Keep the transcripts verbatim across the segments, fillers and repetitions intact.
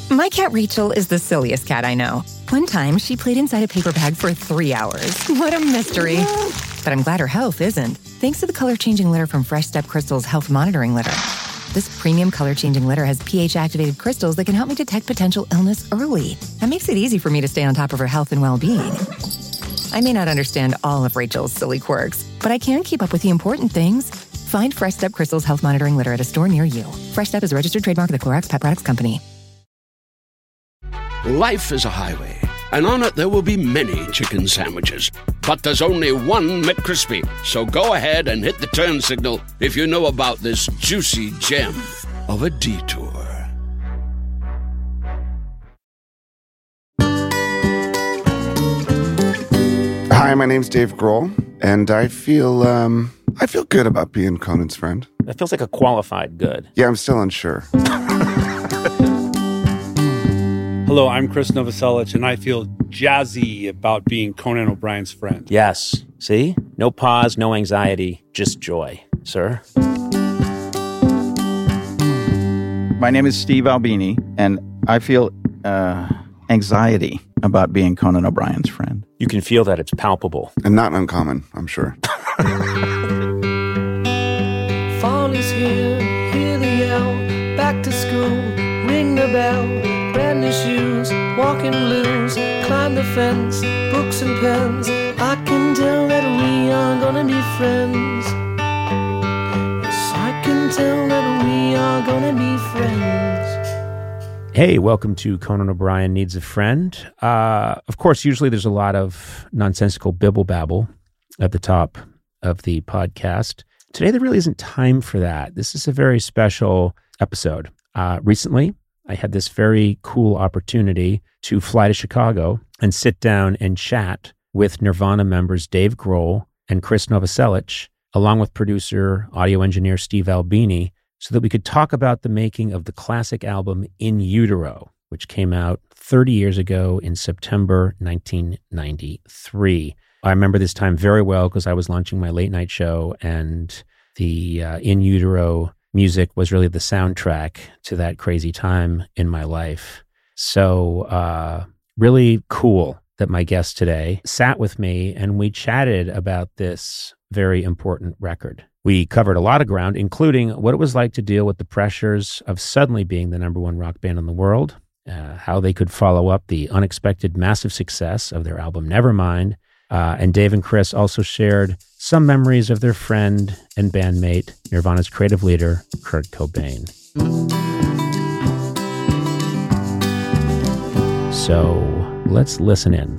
My cat Rachel is the silliest cat I know. One time, she played inside a paper bag for three hours. What a mystery. But I'm glad her health isn't, thanks to the color-changing litter from Fresh Step Crystal's Health Monitoring Litter. This premium color-changing litter has pH-activated crystals that can help me detect potential illness early. That makes it easy for me to stay on top of her health and well-being. I may not understand all of Rachel's silly quirks, but I can keep up with the important things. Find Fresh Step Crystal's Health Monitoring Litter at a store near you. Fresh Step is a registered trademark of the Clorox Pet Products Company. Life is a highway, and on it there will be many chicken sandwiches. But there's only one McCrispy. So go ahead and hit the turn signal if you know about this juicy gem of a detour. Hi, my name's Dave Grohl, and I feel um, I feel good about being Conan's friend. That feels like a qualified good. Yeah, I'm still unsure. Hello, I'm Chris Novoselic, and I feel jazzy about being Conan O'Brien's friend. Yes. See? No pause, no anxiety, just joy, sir. My name is Steve Albini, and I feel uh, anxiety about being Conan O'Brien's friend. You can feel that it's palpable. And not uncommon, I'm sure. Fall is here, hear the yell, back to school, ring the bell, brand new shoes, walking blues, climb the fence, books and pens, I can tell that we are gonna be friends. Yes, I can tell that we are gonna be friends. Hey, welcome to Conan O'Brien Needs a Friend. Uh, of course, usually there's a lot of nonsensical bibble babble at the top of the podcast. Today, there really isn't time for that. This is a very special episode. Uh, recently, I had this very cool opportunity to fly to Chicago and sit down and chat with Nirvana members Dave Grohl and Chris Novoselic, along with producer, audio engineer Steve Albini, so that we could talk about the making of the classic album In Utero, which came out thirty years ago in September nineteen ninety-three. I remember this time very well because I was launching my late night show, and the uh, In Utero music was really the soundtrack to that crazy time in my life. So uh, really cool that my guest today sat with me and we chatted about this very important record. We covered a lot of ground, including what it was like to deal with the pressures of suddenly being the number one rock band in the world, uh, how they could follow up the unexpected massive success of their album Nevermind. Uh, and Dave and Chris also shared some memories of their friend and bandmate, Nirvana's creative leader, Kurt Cobain. So let's listen in.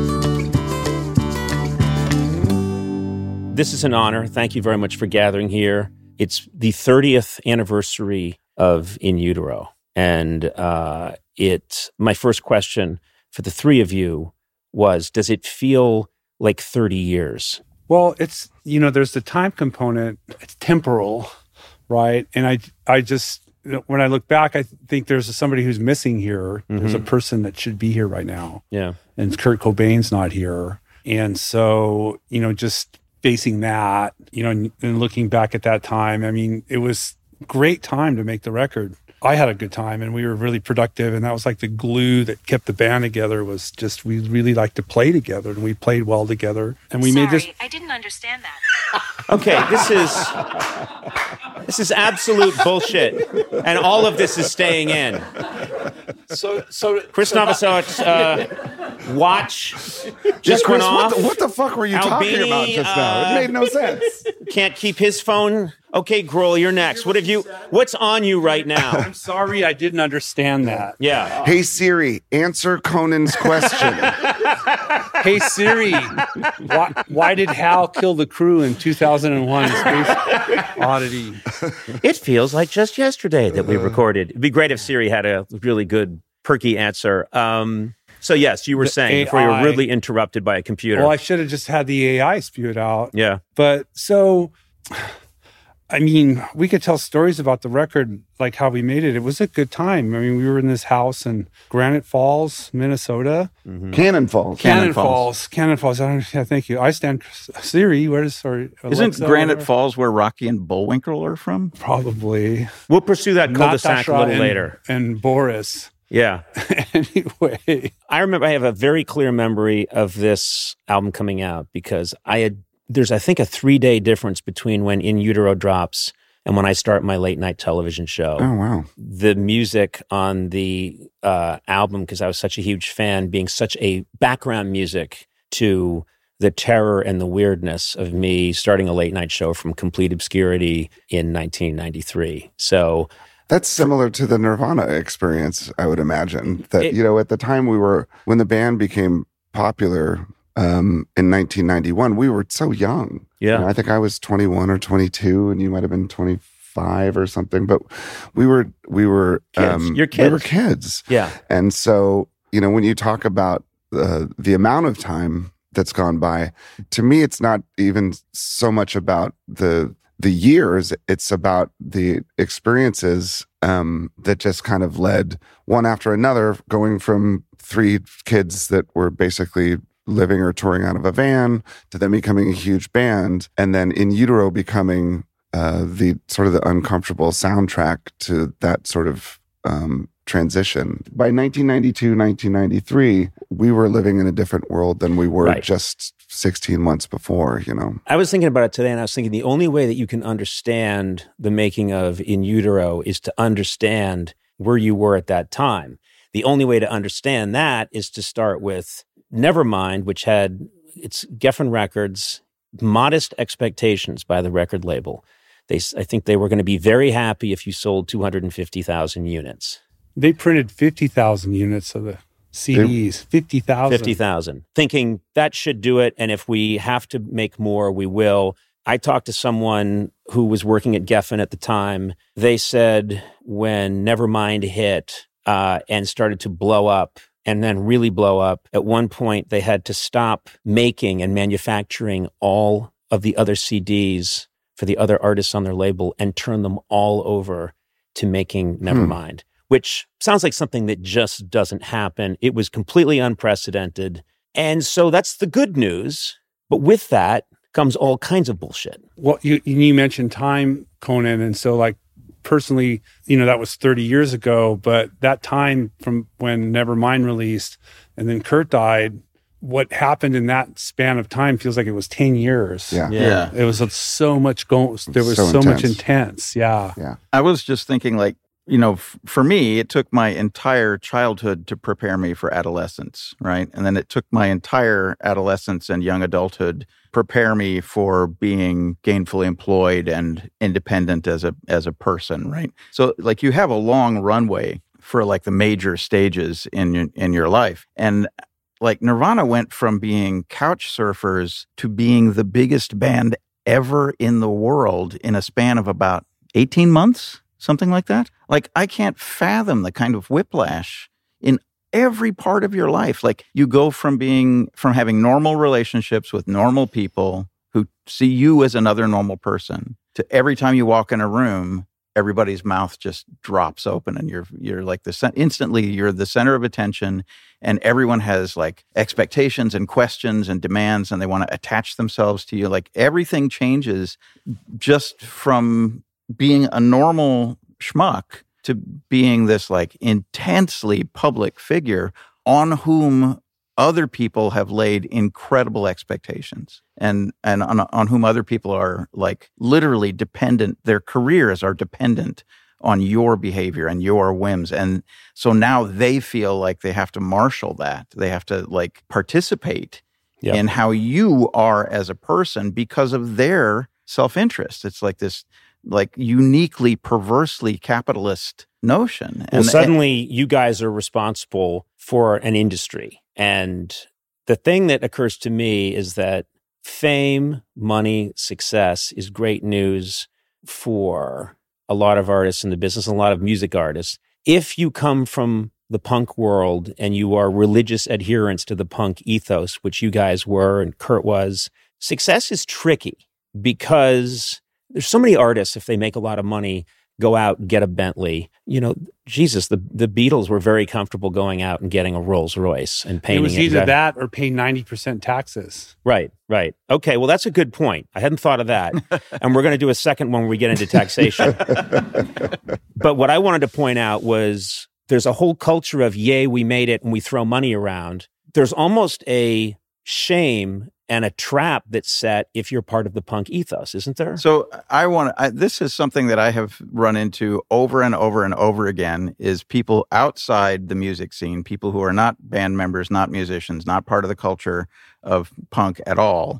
This is an honor. Thank you very much for gathering here. It's the thirtieth anniversary of In Utero. And uh, it. my first question for the three of you was, does it feel like thirty years? Well, it's, you know, there's the time component. It's temporal, right? And I, I just, when I look back, I think there's somebody who's missing here. Mm-hmm. There's a person that should be here right now. Yeah. And Kurt Cobain's not here. And so, you know, just facing that, you know, and, and looking back at that time, I mean, it was a great time to make the record. I had a good time and we were really productive, and that was like the glue that kept the band together. Was just, we really liked to play together, and we played well together, and we Sorry, made this. I didn't understand that. Okay, this is this is absolute bullshit, and all of this is staying in. So, so Chris so Novoselic, uh, watch just yeah, Chris, went what off. The, what the fuck were you Albini, talking about just uh, now? It made no sense. Can't keep his phone. Okay, Grohl, you're next. What have you? What's on you right now? I'm sorry, I didn't understand that. Yeah. Hey Siri, answer Conan's question. Hey Siri, why, why did Hal kill the crew in two thousand one? Space Oddity. It feels like just yesterday that we recorded. It'd be great if Siri had a really good, perky answer. Um, so yes, you were The saying A I. before you were rudely interrupted by a computer. Well, I should have just had the A I spew it out. Yeah. But so, I mean, we could tell stories about the record, like how we made it. It was a good time. I mean, we were in this house in Granite Falls, Minnesota. Mm-hmm. Cannon Falls. Cannon, Cannon Falls. Falls. Cannon Falls. I don't, yeah, thank you. I stand Siri. Where's or Isn't Alexa, Granite whatever? Falls where Rocky and Bullwinkle are from? Probably. We'll pursue that cul-de-sac a Natasha little and, later. And Boris. Yeah. Anyway. I remember, I have a very clear memory of this album coming out because I had, there's, I think, a three day difference between when In Utero drops and when I start my late night television show. Oh, wow. The music on the uh, album, because I was such a huge fan, being such a background music to the terror and the weirdness of me starting a late night show from complete obscurity in nineteen ninety-three. So that's similar to the Nirvana experience, I would imagine. That, it, you know, at the time we were, when the band became popular um, in nineteen ninety-one, we were so young. Yeah. You know, I think I was twenty-one or twenty-two and you might have been twenty-five or something, but we were, we were, kids. Um, You're kids. We were kids. Yeah. And so, you know, when you talk about uh, the amount of time that's gone by, to me, it's not even so much about the the years, it's about the experiences um, that just kind of led one after another, going from three kids that were basically living or touring out of a van to them becoming a huge band, and then In Utero becoming uh, the sort of the uncomfortable soundtrack to that sort of um, transition. By nineteen ninety-two, nineteen ninety-three, we were living in a different world than we were right. just sixteen months before, you know. I was thinking about it today, and I was thinking the only way that you can understand the making of In Utero is to understand where you were at that time. The only way to understand that is to start with Nevermind, which had its Geffen Records, modest expectations by the record label. They, I think they were going to be very happy if you sold two hundred fifty thousand units. They printed fifty thousand units of the C Ds. fifty thousand. fifty thousand. Thinking that should do it, and if we have to make more, we will. I talked to someone who was working at Geffen at the time. They said when Nevermind hit uh, and started to blow up, and then really blow up, at one point they had to stop making and manufacturing all of the other C Ds for the other artists on their label and turn them all over to making Nevermind. Hmm. Which sounds like something that just doesn't happen. It was completely unprecedented. And so that's the good news. But with that comes all kinds of bullshit. Well, you, you mentioned time, Conan. And so like personally, you know, that was thirty years ago. But that time from when Nevermind released and then Kurt died, what happened in that span of time feels like it was ten years. Yeah. Yeah. It was so much going, there was so so, intense. much intense. Yeah. Yeah. I was just thinking, like, you know, f- for me, it took my entire childhood to prepare me for adolescence, right? And then it took my entire adolescence and young adulthood prepare me for being gainfully employed and independent as a as a person, right? So, like, you have a long runway for like the major stages in your, in your life, and like Nirvana went from being couch surfers to being the biggest band ever in the world in a span of about eighteen months. Something like that. Like, I can't fathom the kind of whiplash in every part of your life. Like, you go from being, from having normal relationships with normal people who see you as another normal person to every time you walk in a room, everybody's mouth just drops open and you're, you're like the, instantly you're the center of attention, and everyone has like expectations and questions and demands, and they want to attach themselves to you. Like, everything changes just from being a normal schmuck to being this like intensely public figure on whom other people have laid incredible expectations, and and on, on whom other people are like literally dependent. Their careers are dependent on your behavior and your whims. And so now they feel like they have to marshal that. They have to like participate yep. in how you are as a person because of their self-interest. It's like this like uniquely, perversely capitalist notion. Well, and suddenly and, you guys are responsible for an industry. And the thing that occurs to me is that fame, money, success is great news for a lot of artists in the business, a lot of music artists. If you come from the punk world and you are religious adherents to the punk ethos, which you guys were and Kurt was, success is tricky because there's so many artists, if they make a lot of money, go out and get a Bentley. You know, Jesus, the, the Beatles were very comfortable going out and getting a Rolls Royce and painting it. Was either it. that or paying ninety percent taxes. Right, right. Okay, well, that's a good point. I hadn't thought of that. And we're going to do a second one when we get into taxation. But what I wanted to point out was there's a whole culture of, yay, we made it, and we throw money around. There's almost a shame and a trap that's set if you're part of the punk ethos, isn't there? So I want to, this is something that I have run into over and over and over again, is people outside the music scene, people who are not band members, not musicians, not part of the culture of punk at all,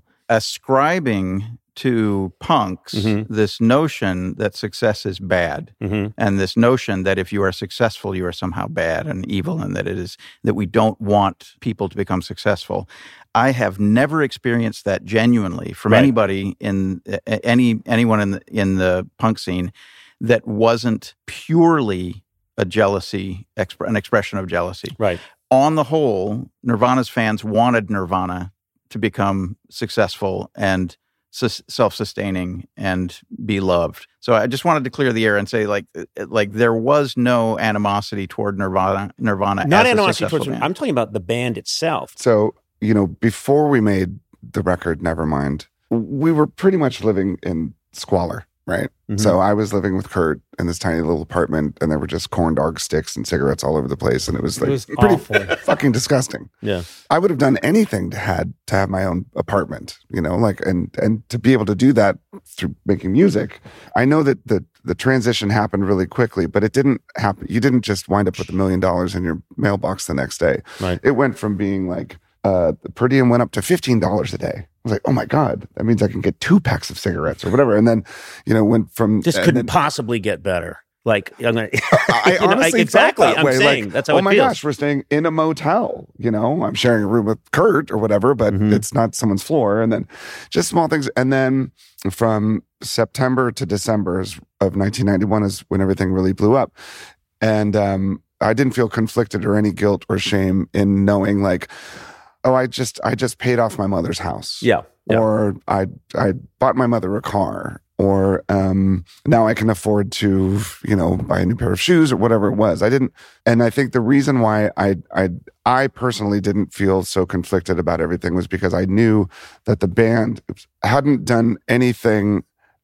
ascribing to punks Mm-hmm. this notion that success is bad, Mm-hmm. and this notion that if you are successful, you are somehow bad and evil, and that it is that we don't want people to become successful. I have never experienced that genuinely from Right. anybody in any anyone in the, in the punk scene that wasn't purely a jealousy, exp- an expression of jealousy. Right. On the whole, Nirvana's fans wanted Nirvana to become successful and sus- self-sustaining and be loved. So I just wanted to clear the air and say, like, like there was no animosity toward Nirvana. Nirvana, Not as a animosity successful towards. band. I'm talking about the band itself. So, you know, before we made the record Nevermind, we were pretty much living in squalor, right? Mhm. So I was living with Kurt in this tiny little apartment, and there were just corn dog sticks and cigarettes all over the place, and it was like It was pretty awful. fucking disgusting. Yeah. I would have done anything to had to have my own apartment, you know, like and and to be able to do that through making music. I know that the the transition happened really quickly, but it didn't happen. You didn't just wind up with a million dollars in your mailbox the next day. Right. It went from being like uh, the per diem went up to fifteen dollars a day. I was like, oh my God, that means I can get two packs of cigarettes or whatever. And then, you know, went from This and couldn't then- possibly get better. Like, I'm gonna, I you know, honestly exactly. felt that I'm way. saying like, that's how oh it my feels. gosh, we're staying in a motel. You know, I'm sharing a room with Kurt or whatever, but Mhm. it's not someone's floor. And then just small things. And then from September to December is- of nineteen ninety-one is when everything really blew up. And um, I didn't feel conflicted or any guilt or shame in knowing like, oh, I just I just paid off my mother's house. Yeah. Yeah. Or I I bought my mother a car, or um, now I can afford to, you know, buy a new pair of shoes or whatever it was. I didn't, and I think the reason why I I I personally didn't feel so conflicted about everything was because I knew that the band oops, hadn't done anything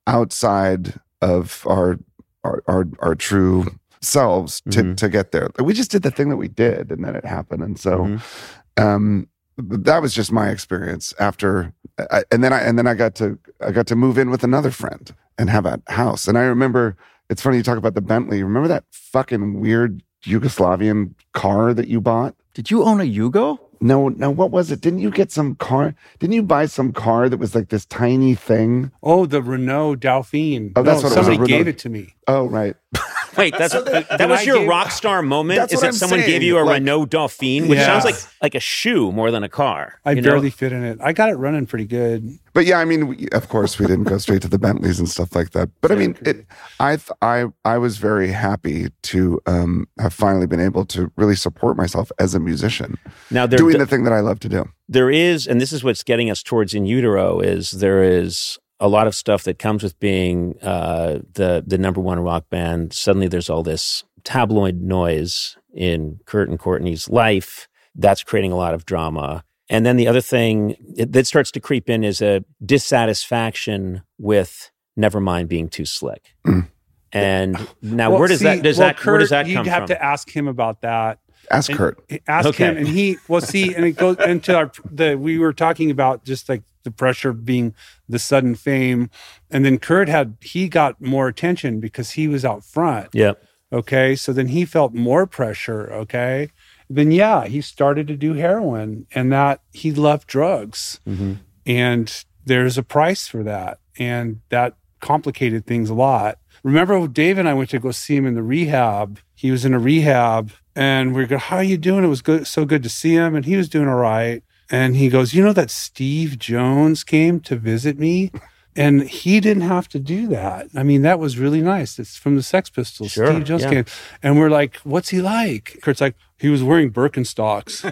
outside of our our our, our true selves to Mhm. to get there. We just did the thing that we did, and then it happened, and so. Mhm. Um, that was just my experience after, I, and then I and then I got to I got to move in with another friend and have a house. And I remember, it's funny you talk about the Bentley. Remember that fucking weird Yugoslavian car that you bought? Did you own a Yugo? No, no. What was it? Didn't you get some car? Didn't you buy some car that was like this tiny thing? Oh, the Renault Dauphine. Oh, that's no, what it was, a somebody Renault- gave it to me. Oh, right. Wait, that's that then was I your gave- rock star moment? That's Is what that I'm someone saying, gave you a like- Renault Dauphine, which Yeah. sounds like like a shoe more than a car? I you know? barely fit in it. I got it running pretty good. But yeah, I mean, we, of course, we didn't go straight to the Bentleys and stuff like that. But I mean, it, I, th- I, I was very happy to um, have finally been able to really support myself as a musician, Now there doing the thing that I love to do. there is, and this is what's getting us towards In Utero, is there is a lot of stuff that comes with being uh, the the number one rock band. Suddenly there's all this tabloid noise in Kurt and Courtney's life. That's creating a lot of drama. And then the other thing it, that starts to creep in is a dissatisfaction with Nevermind being too slick. Mm. And now Well, where does see, that does well, that where does Kurt, that you'd come have from? to ask him about that. Ask And- Kurt. Ask Okay. him, and he well, see, and it goes into our the we were talking about just like the pressure of being the sudden fame, and then Kurt had he got more attention because he was out front. Yeah. Okay, so then he felt more pressure. Okay, then yeah, he started to do heroin, and that he loved drugs, Mm-hmm. and there's a price for that, and that complicated things a lot. Remember, Dave and I went to go see him in the rehab. He was in a rehab, and we go, "How are you doing?" It was good, so good to see him, and he was doing all right. And he goes, "You know that Steve Jones came to visit me, and he didn't have to do that. I mean, that was really nice. It's from the Sex Pistols. Sure, Steve Jones yeah. came." And we're like, "What's he like?" Kurt's like, "He was wearing Birkenstocks."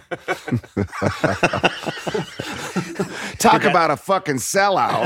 Talk about a fucking sellout.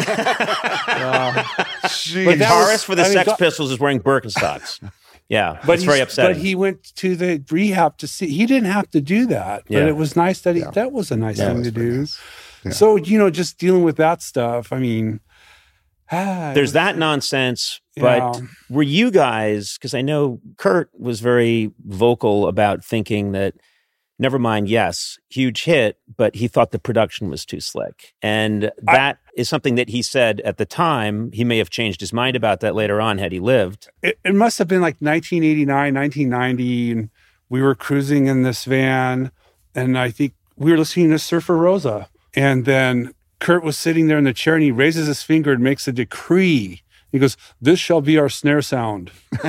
Jeez. The that was- guitarist for the I mean, Sex go- Pistols is wearing Birkenstocks. Yeah, But it's very he's- upsetting. But he went to the rehab to see. He didn't have to do that, Yeah. but it was nice that he, Yeah. that was a nice Yeah, thing That's to pretty do. nice. Yeah. So you know, just dealing with that stuff. I mean, Ah, it There's was- that nonsense, but Yeah. were you guys, because I know Kurt was very vocal about thinking that Nevermind, yes, huge hit, but he thought the production was too slick. And that I, is something that he said at the time. He may have changed his mind about that later on had he lived. It, it must have been like nineteen eighty-nine, nineteen ninety, and we were cruising in this van, and I think we were listening to Surfer Rosa. And then Kurt was sitting there in the chair, and he raises his finger and makes a decree. He goes, "This shall be our snare sound."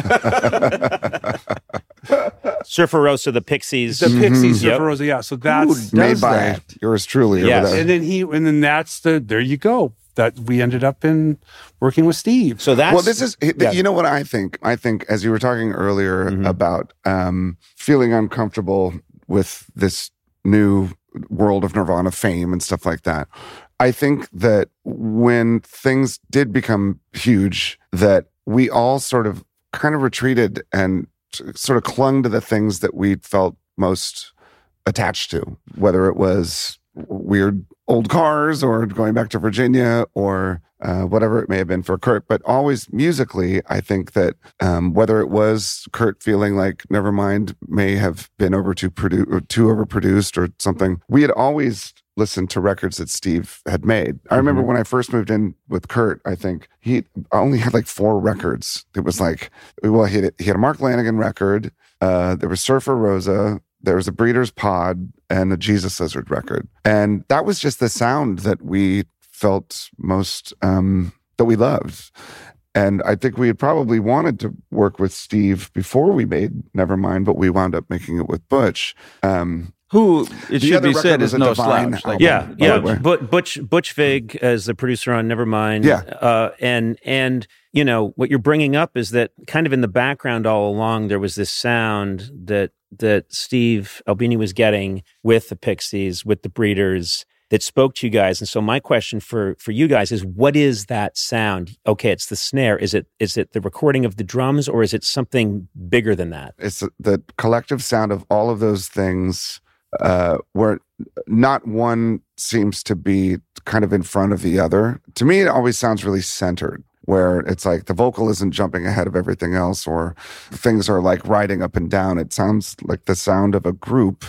Surfer Rosa, the Pixies. The Pixies, Yep. Surfer Rosa, yeah. So that's Made does by that? yours truly. over Yes. there. and then he and then that's the there you go. That we ended up in working with Steve. So that's well, this is, yeah. you know what I think? I think, as you were talking earlier about um, feeling uncomfortable with this new world of Nirvana fame and stuff like that, I think that when things did become huge, that we all sort of kind of retreated and sort of clung to the things that we felt most attached to, whether it was weird old cars or going back to Virginia or uh, whatever it may have been for Kurt. But always musically, I think that um, whether it was Kurt feeling like Nevermind may have been over too, produ- or too overproduced or something, we had always listened to records that Steve had made. I remember Mm-hmm. when I first moved in with Kurt, I think he only had like four records. It was like, well, he had, he had a Mark Lanigan record. Uh, there was Surfer Rosa. There was a Breeders' Pod and a Jesus Lizard record. And that was just the sound that we felt most, um, that we loved. And I think we had probably wanted to work with Steve before we made Nevermind, but we wound up making it with Butch. Um, Who, it The should other be said, record is was a no Divine slouch. Like, album. Yeah, by yeah. the way. But Butch Butch Vig as the producer on Nevermind. Yeah. Uh, and and you know what you're bringing up is that kind of in the background all along there was this sound that that Steve Albini was getting with the Pixies, with the Breeders, that spoke to you guys. And so my question for for you guys is, what is that sound? Okay, it's the snare. Is it is it the recording of the drums, or is it something bigger than that? It's the collective sound of all of those things, uh, where not one seems to be kind of in front of the other. To me, it always sounds really centered, where it's like the vocal isn't jumping ahead of everything else, or things are like riding up and down. It sounds like the sound of a group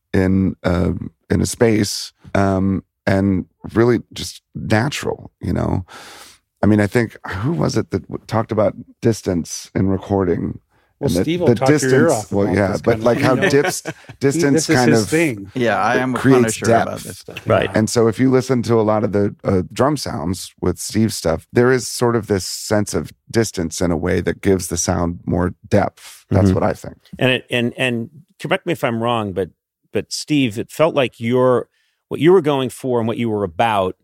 in uh, in a space, um, and really just natural, you know? I mean, I think, who was it that w- talked about distance in recording? Well, And the- Steve will the talk your ear off Well, about yeah, this but kind of like thing, how you know? dips, distance This is kind his of thing. Yeah, I am a creates punisher depth. about this stuff. Right. And so if you listen to a lot of the uh, drum sounds with Steve's stuff, there is sort of this sense of distance in a way that gives the sound more depth. That's Mhm. what I think. And it, and and correct me if I'm wrong, but but Steve, it felt like your what you were going for and what you were about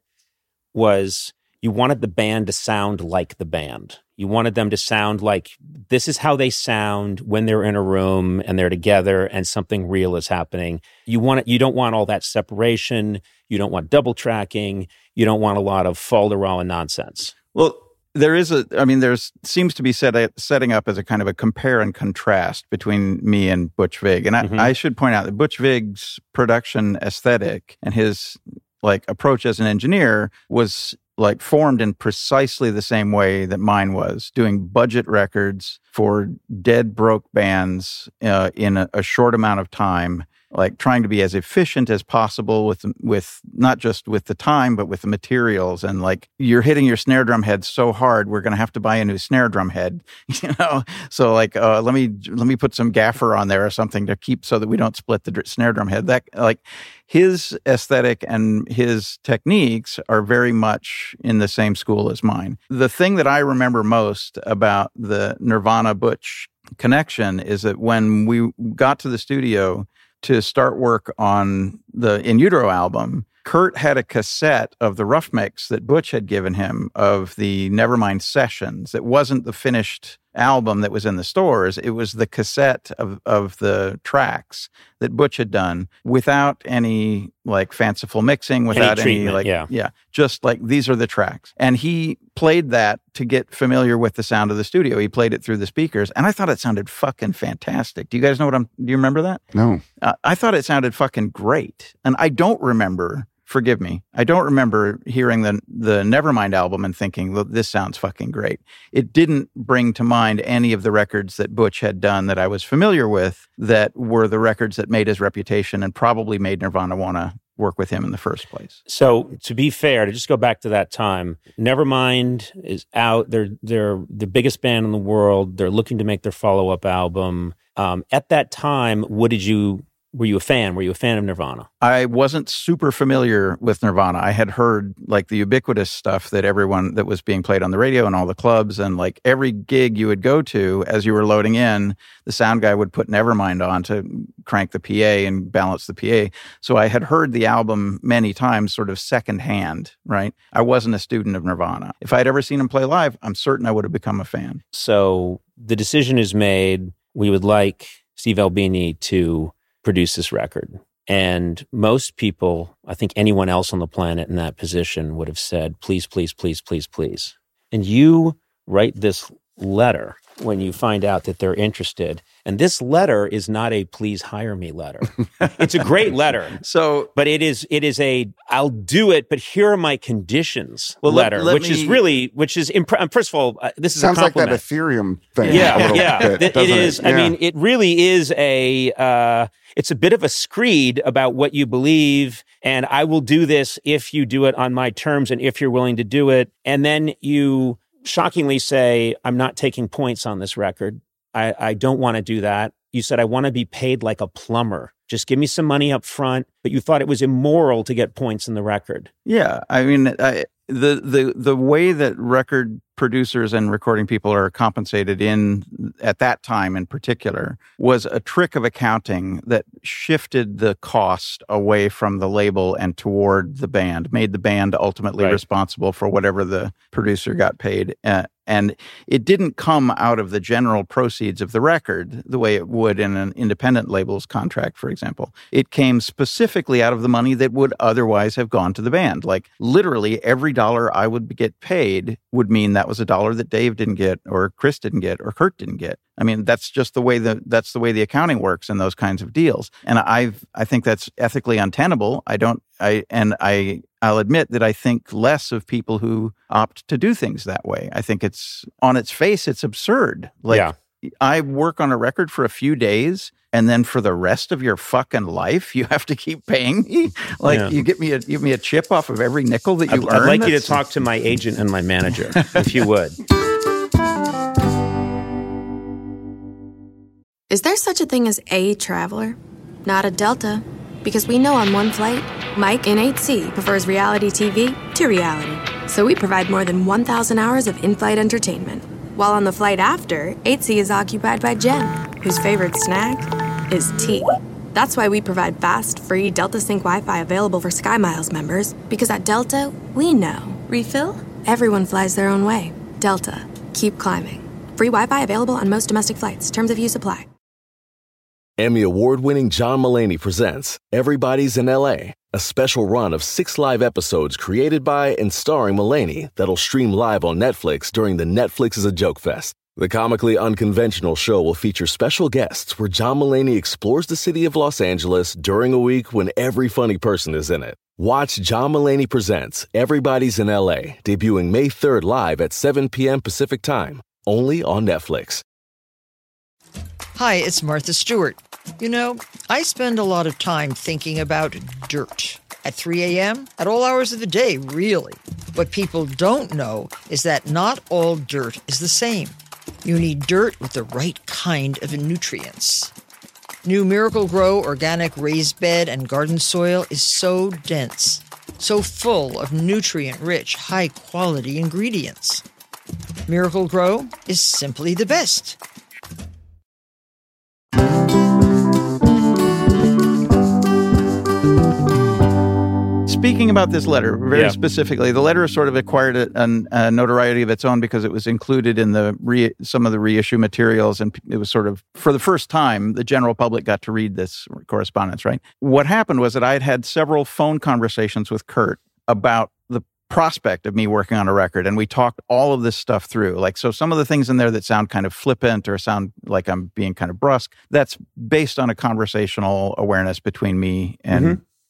was you wanted the band to sound like the band. You wanted them to sound like this is how they sound when they're in a room and they're together and something real is happening. You want it, you don't want all that separation. You don't want double tracking. You don't want a lot of falderall and nonsense. Well, there is a, I mean, there's seems to be set, setting up as a kind of a compare and contrast between me and Butch Vig. And I, Mhm. I should point out that Butch Vig's production aesthetic and his like approach as an engineer was like formed in precisely the same way that mine was, doing budget records for dead broke bands uh, in a, a short amount of time, like trying to be as efficient as possible with with not just with the time, but with the materials. And like, you're hitting your snare drum head so hard, we're going to have to buy a new snare drum head, you know? So like, uh, let me, let me put some gaffer on there or something to keep so that we don't split the dr- snare drum head. That like his aesthetic and his techniques are very much in the same school as mine. The thing that I remember most about the Nirvana Butch connection is that when we got to the studio to start work on the In Utero album, Kurt had a cassette of the rough mix that Butch had given him of the Nevermind sessions. It wasn't the finished album that was in the stores. It was the cassette of, of the tracks that Butch had done without any like fanciful mixing, without any, treatment, like, yeah. yeah, just like these are the tracks. And he played that to get familiar with the sound of the studio. He played it through the speakers, and I thought it sounded fucking fantastic. Do you guys know what I'm, do you remember that? No. Uh, I thought it sounded fucking great. And I don't remember forgive me, I don't remember hearing the the Nevermind album and thinking, "Look, this sounds fucking great." It didn't bring to mind any of the records that Butch had done that I was familiar with that were the records that made his reputation and probably made Nirvana want to work with him in the first place. So to be fair, to just go back to that time, Nevermind is out. They're they're the biggest band in the world. They're looking to make their follow-up album. Um, at that time, what did you were you a fan? Were you a fan of Nirvana? I wasn't super familiar with Nirvana. I had heard like the ubiquitous stuff that everyone that was being played on the radio and all the clubs, and like every gig you would go to as you were loading in, the sound guy would put Nevermind on to crank the P A and balance the P A. So I had heard the album many times, sort of secondhand, right? I wasn't a student of Nirvana. If I'd ever seen him play live, I'm certain I would have become a fan. So the decision is made. We would like Steve Albini to produce this record. And most people, I think anyone else on the planet in that position would have said, please, please, please, please, please. And you write this letter when you find out that they're interested. And this letter is not a please hire me letter. It's a great letter. So, but it is it is a I'll do it, but here are my conditions well, letter, let, let which me, is really, which is, imp- first of all, uh, this is sounds a compliment. like that Ethereum thing. Yeah, yeah. Bit, it is. It? I Yeah. mean, it really is a, uh, it's a bit of a screed about what you believe. And I will do this if you do it on my terms and if you're willing to do it. And then you shockingly say, I'm not taking points on this record. I, I don't want to do that. You said, I want to be paid like a plumber. Just give me some money up front. But you thought it was immoral to get points in the record. Yeah. I mean, I, the, the, the way that record producers and recording people are compensated in at that time in particular was a trick of accounting that shifted the cost away from the label and toward the band, made the band ultimately right. responsible for whatever the producer got paid. Uh, and it didn't come out of the general proceeds of the record the way it would in an independent label's contract, for example. It came specifically out of the money that would otherwise have gone to the band. Like literally every dollar I would get paid would mean that was a dollar that Dave didn't get or Chris didn't get or Kurt didn't get. I mean, that's just the way the that's the way the accounting works in those kinds of deals. And I've I think that's ethically untenable. I don't I and I I'll admit that I think less of people who opt to do things that way. I think it's on its face, it's absurd. Like yeah. I work on a record for a few days, and then for the rest of your fucking life, you have to keep paying me. Like yeah. you get me a you give me a chip off of every nickel that you I'd, earn. I'd like That's... you to talk to my agent and my manager, if you would. Is there such a thing as a traveler? Not a Delta. Because we know on one flight, Mike in eight C prefers reality T V to reality. So we provide more than one thousand hours of in-flight entertainment. While on the flight after, eight C is occupied by Jen, whose favorite snack is tea. That's why we provide fast, free Delta Sync Wi-Fi available for SkyMiles members, because at Delta, we know. Refill? Everyone flies their own way. Delta. Keep climbing. Free Wi-Fi available on most domestic flights. Terms of use apply. Emmy award-winning John Mulaney presents Everybody's in L A, a special run of six live episodes created by and starring Mulaney that'll stream live on Netflix during the Netflix is a Joke Fest. The comically unconventional show will feature special guests where John Mulaney explores the city of Los Angeles during a week when every funny person is in it. Watch John Mulaney Presents Everybody's in L A, debuting May third live at seven p.m. Pacific Time, only on Netflix. Hi, it's Martha Stewart. You know, I spend a lot of time thinking about dirt. At three a.m., at all hours of the day, really. What people don't know is that not all dirt is the same. You need dirt with the right kind of nutrients. New Miracle Grow organic raised bed and garden soil is so dense, so full of nutrient-rich, high-quality ingredients. Miracle Grow is simply the best. Speaking about this letter, very yeah. specifically, the letter sort of acquired a, a, a notoriety of its own because it was included in the re, some of the reissue materials, and it was sort of, for the first time, the general public got to read this correspondence, right? What happened was that I had had several phone conversations with Kurt about the prospect of me working on a record, and we talked all of this stuff through. Like, so some of the things in there that sound kind of flippant or sound like I'm being kind of brusque, that's based on a conversational awareness between me and mm-hmm. Kurt.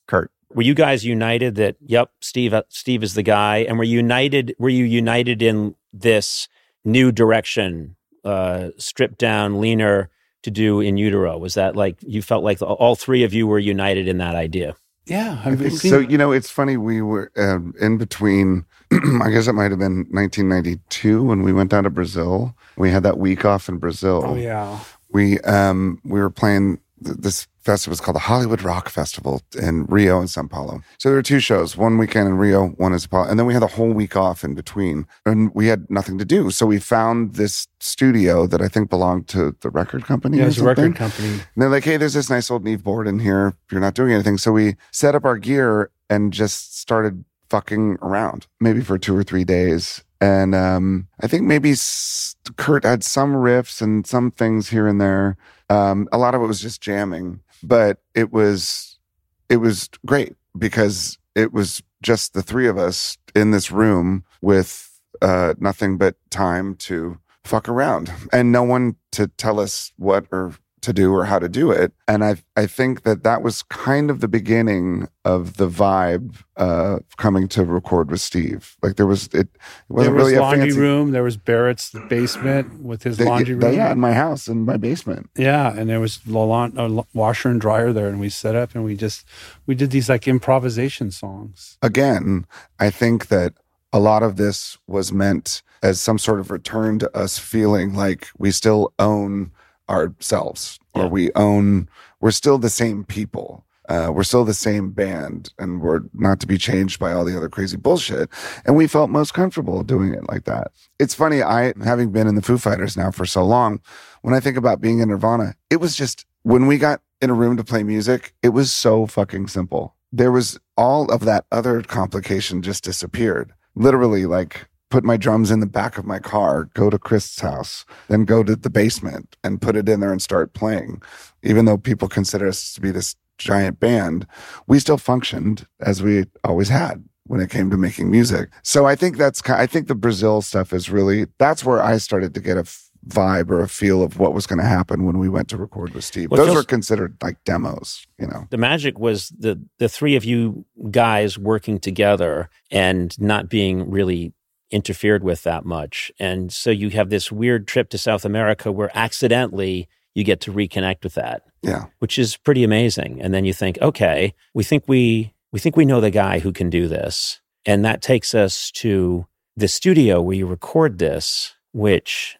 Were you guys united that, yep, Steve uh, Steve is the guy? And were you united, were you united in this new direction, uh, stripped down, leaner to do In Utero? Was that like, you felt like all three of you were united in that idea? Yeah. I think so. You know, it's funny. We were um, in between, I guess it might have been nineteen ninety-two when we went down to Brazil. We had that week off in Brazil. Oh, yeah. We, um, we were playing th- this festival. It's called the Hollywood Rock Festival in Rio and Sao Paulo. So there were two shows, one weekend in Rio, one in Sao Paulo. And then we had the whole week off in between. And we had nothing to do. So we found this studio that I think belonged to the record company. Yeah, or it's a something. record company. And they're like, hey, there's this nice old Neve board in here if you're not doing anything. So we set up our gear and just started fucking around, maybe for two or three days. And um, I think maybe S- Kurt had some riffs and some things here and there. Um, a lot of it was just jamming, but it was it was great because it was just the three of us in this room with uh, nothing but time to fuck around and no one to tell us what or to do or how to do it. And I I think that that was kind of the beginning of the vibe uh, coming to record with Steve. Like there was, it, it wasn't there was really a laundry fancy room. There was Barrett's basement with his they, laundry they, room. Yeah, in my house, in my basement. Yeah, and there was a uh, washer and dryer there, and we set up and we just, we did these like improvisation songs. Again, I think that a lot of this was meant as some sort of return to us feeling like we still own ourselves, or Yeah. we own, we're still the same people. Uh, we're still the same band, and we're not to be changed by all the other crazy bullshit. And we felt most comfortable doing it like that. It's funny, I, having been in the Foo Fighters now for so long, when I think about being in Nirvana, it was just, when we got in a room to play music, it was so fucking simple. There was all of that other complication just disappeared. Literally, like, put my drums in the back of my car, go to Chris's house, then go to the basement and put it in there and start playing. Even though people consider us to be this giant band, we still functioned as we always had when it came to making music. So I think that's, I think the Brazil stuff is really, that's where I started to get a vibe or a feel of what was going to happen when we went to record with Steve. Well, Those feels- were considered like demos, you know. The magic was the the three of you guys working together and not being really interfered with that much. And so you have this weird trip to South America where accidentally you get to reconnect with that. Yeah. Which is pretty amazing. And then you think, okay, we think we we think we know the guy who can do this. And that takes us to the studio where you record this, which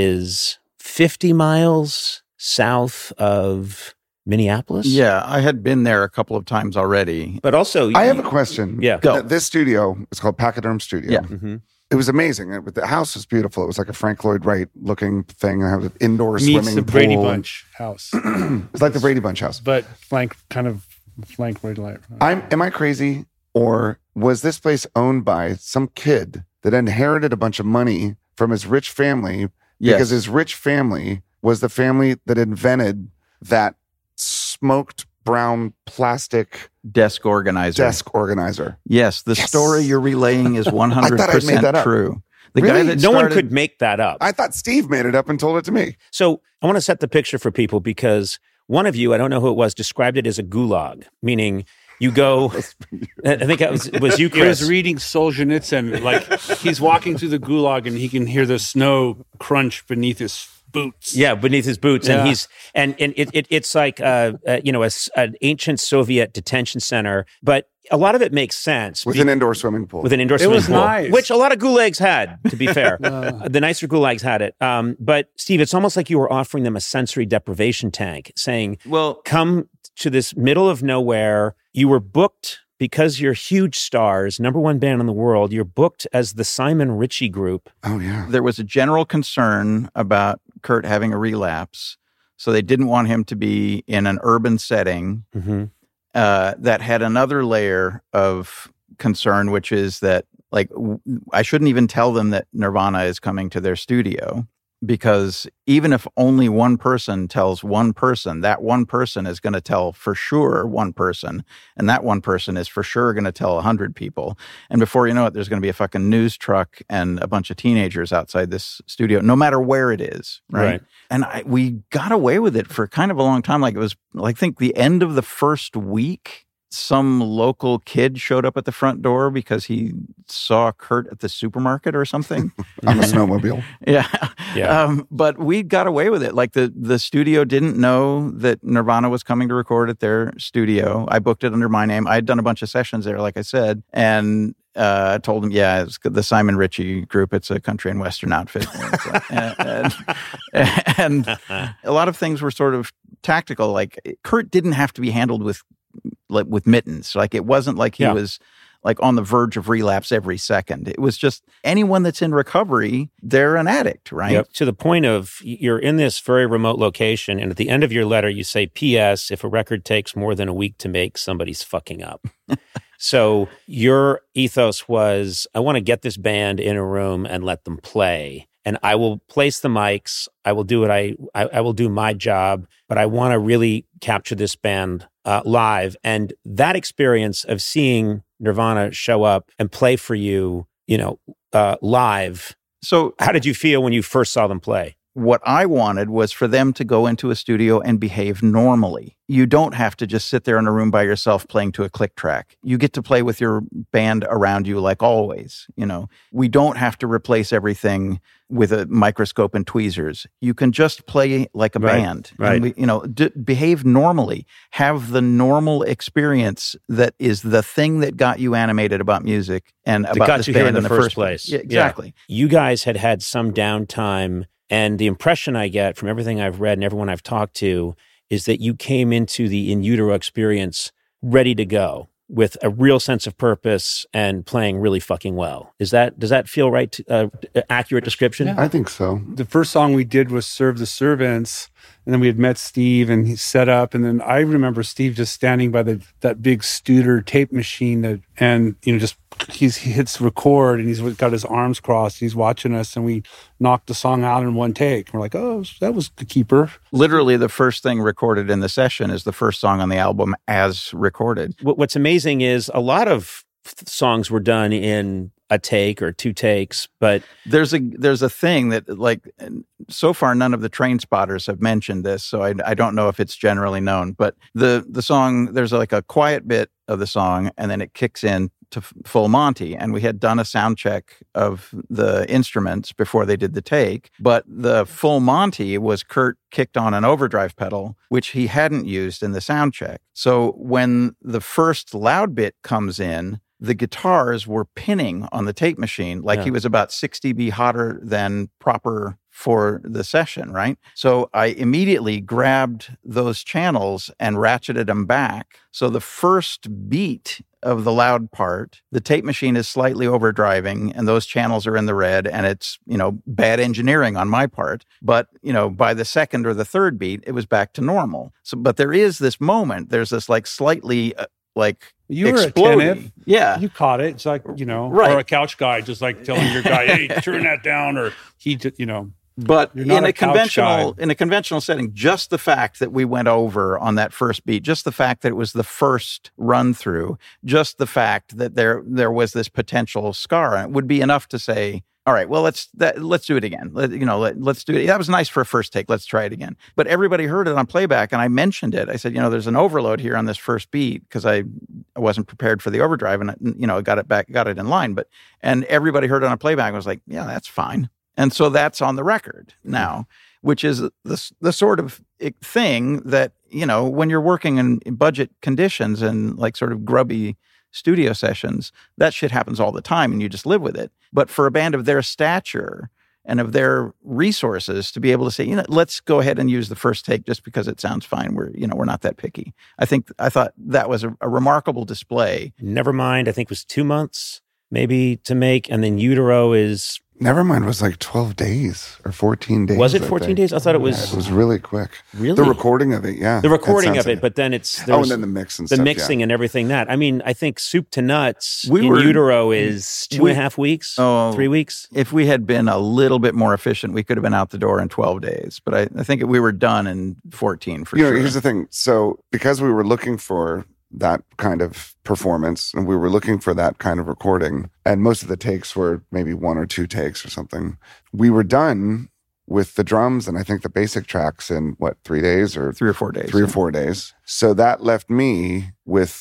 is fifty miles south of Minneapolis. Yeah, I had been there a couple of times already. But also, I have a question. Yeah. Go. Th- This studio is called Pachyderm Studio. Yeah. Mm-hmm. It was amazing. It, the house was beautiful. It was like a Frank Lloyd Wright looking thing. I have an indoor Meets swimming the pool. Brady Bunch house, It's like the Brady Bunch house. but flank kind of flank Brady Light. I'm, am I crazy? Or was this place owned by some kid that inherited a bunch of money from his rich family? Yes. Because his rich family was the family that invented that smoked brown plastic Desk organizer. desk organizer. Yes, the Yes. story you're relaying is one hundred I thought I'd made that percent up. true. The Really? guy that No one started- could make that up. I thought Steve made it up and told it to me. So I want to set the picture for people because one of you, I don't know who it was, described it as a gulag, meaning you go, I think it was, it was you, He was Chris. reading Solzhenitsyn, like he's walking through the gulag and he can hear the snow crunch beneath his boots. Yeah, beneath his boots, Yeah. and he's and and it, it it's like uh, uh you know a s an ancient Soviet detention center, but a lot of it makes sense With be- an indoor swimming pool. with an indoor It swimming was pool, nice. which a lot of gulags had. To be fair, the nicer gulags had it. Um, but Steve, it's almost like you were offering them a sensory deprivation tank, saying, Well, "Come to this middle of nowhere. You were booked." Because you're huge stars, number one band in the world, you're booked as the Simon Ritchie group. oh, yeah. there was a general concern about Kurt having a relapse, so they didn't want him to be in an urban setting. Mm-hmm. Uh, that had another layer of concern, which is that, like, w- I shouldn't even tell them that Nirvana is coming to their studio, because even if only one person tells one person, that one person is going to tell for sure one person, and that one person is for sure going to tell a hundred people. And before you know it, there's going to be a fucking news truck and a bunch of teenagers outside this studio, no matter where it is, right? Right. And I, we got away with it for kind of a long time. Like it was, like, I think the end of the first week, some local kid showed up at the front door because he saw Kurt at the supermarket or something. On a snowmobile. Yeah. Yeah. Um, but we got away with it. Like the, the studio didn't know that Nirvana was coming to record at their studio. I booked it under my name. I had done a bunch of sessions there, like I said. And uh, I told them, yeah, it's the Simon Ritchie group. It's a country and western outfit. and, and, and a lot of things were sort of tactical. Like Kurt didn't have to be handled with like with mittens. Like it wasn't like he yeah. was like on the verge of relapse every second. It was just anyone that's in recovery, they're an addict, right? Yep. To the point of you're in this very remote location, and at the end of your letter, you say, P S if a record takes more than a week to make, somebody's fucking up. So your ethos was, I want to get this band in a room and let them play. And I will place the mics. I will do what I, I, I will do my job, but I want to really capture this band uh, live. And that experience of seeing Nirvana show up and play for you, you know, uh, live. So how did you feel when you first saw them play? What I wanted was for them to go into a studio and behave normally. You don't have to just sit there in a room by yourself playing to a click track. You get to play with your band around you like always. You know, we don't have to replace everything with a microscope and tweezers. You can just play like a right, band. Right. And we, you know, d- behave normally. Have the normal experience that is the thing that got you animated about music and that about got this you band here in the, in the first, first place. Yeah, exactly. Yeah. You guys had had some downtime. And the impression I get from everything I've read and everyone I've talked to is that you came into the In Utero experience ready to go with a real sense of purpose and playing really fucking well. Is that, does that feel right? To, uh, accurate description? I think so. The first song we did was Serve the Servants. And then we had met Steve and he set up. And then I remember Steve just standing by the that big Studer tape machine that, and, you know, just he's, he hits record and he's got his arms crossed. He's watching us and we knocked the song out in one take. And we're like, oh, that was the keeper. Literally the first thing recorded in the session is the first song on the album as recorded. What's amazing is a lot of songs were done in a take or two takes, but there's a there's a thing that, like, so far none of the Train Spotters have mentioned this, so I, I don't know if it's generally known. But the the song, there's like a quiet bit of the song, and then it kicks in to Full Monty. And we had done a sound check of the instruments before they did the take, but the Full Monty was Kurt kicked on an overdrive pedal, which he hadn't used in the sound check. So when the first loud bit comes in, the guitars were pinning on the tape machine like yeah. he was about six decibels hotter than proper for the session, right? So I immediately grabbed those channels and ratcheted them back. So the first beat of the loud part, the tape machine is slightly overdriving and those channels are in the red, and it's, you know, bad engineering on my part. But, you know, by the second or the third beat, it was back to normal. So, but there is this moment, there's this like slightly uh, like you were exploding. attentive. Yeah. You caught it. It's like, you know, right. or a couch guy just like telling your guy, hey, turn that down, or he, you know. But in a, a conventional in a conventional setting, just the fact that we went over on that first beat, just the fact that it was the first run through, just the fact that there there was this potential scar on it would be enough to say, all right, well, let's that, let's do it again. Let, you know, let, let's do it. That was nice for a first take. Let's try it again. But everybody heard it on playback, and I mentioned it. I said, you know, there's an overload here on this first beat because I, I wasn't prepared for the overdrive, and you know, got it back, got it in line. But and everybody heard it on playback and was like, yeah, that's fine. And so that's on the record now, which is the, the sort of thing that, you know, when you're working in budget conditions and like sort of grubby studio sessions, that shit happens all the time and you just live with it. But for a band of their stature and of their resources to be able to say, you know, let's go ahead and use the first take just because it sounds fine. We're, you know, we're not that picky. I think, I thought that was a, a remarkable display. Nevermind, I think it was two months maybe to make. And then Utero is... Nevermind was like twelve days or fourteen days. Was it fourteen days? I thought it was... Yeah, it was really quick. Really? The recording of it, yeah. The recording of it, but then it's... Oh, and then the mix and the stuff, mixing yeah. and everything that. I mean, I think Soup to Nuts we in were, Utero is two we, and a half weeks, oh, three weeks. If we had been a little bit more efficient, we could have been out the door in twelve days. But I, I think we were done in fourteen for you sure. know, here's the thing. So because we were looking for that kind of performance and we were looking for that kind of recording, and most of the takes were maybe one or two takes or something, we were done with the drums and I think the basic tracks in what, three days or three or four days three yeah. or four days. So that left me with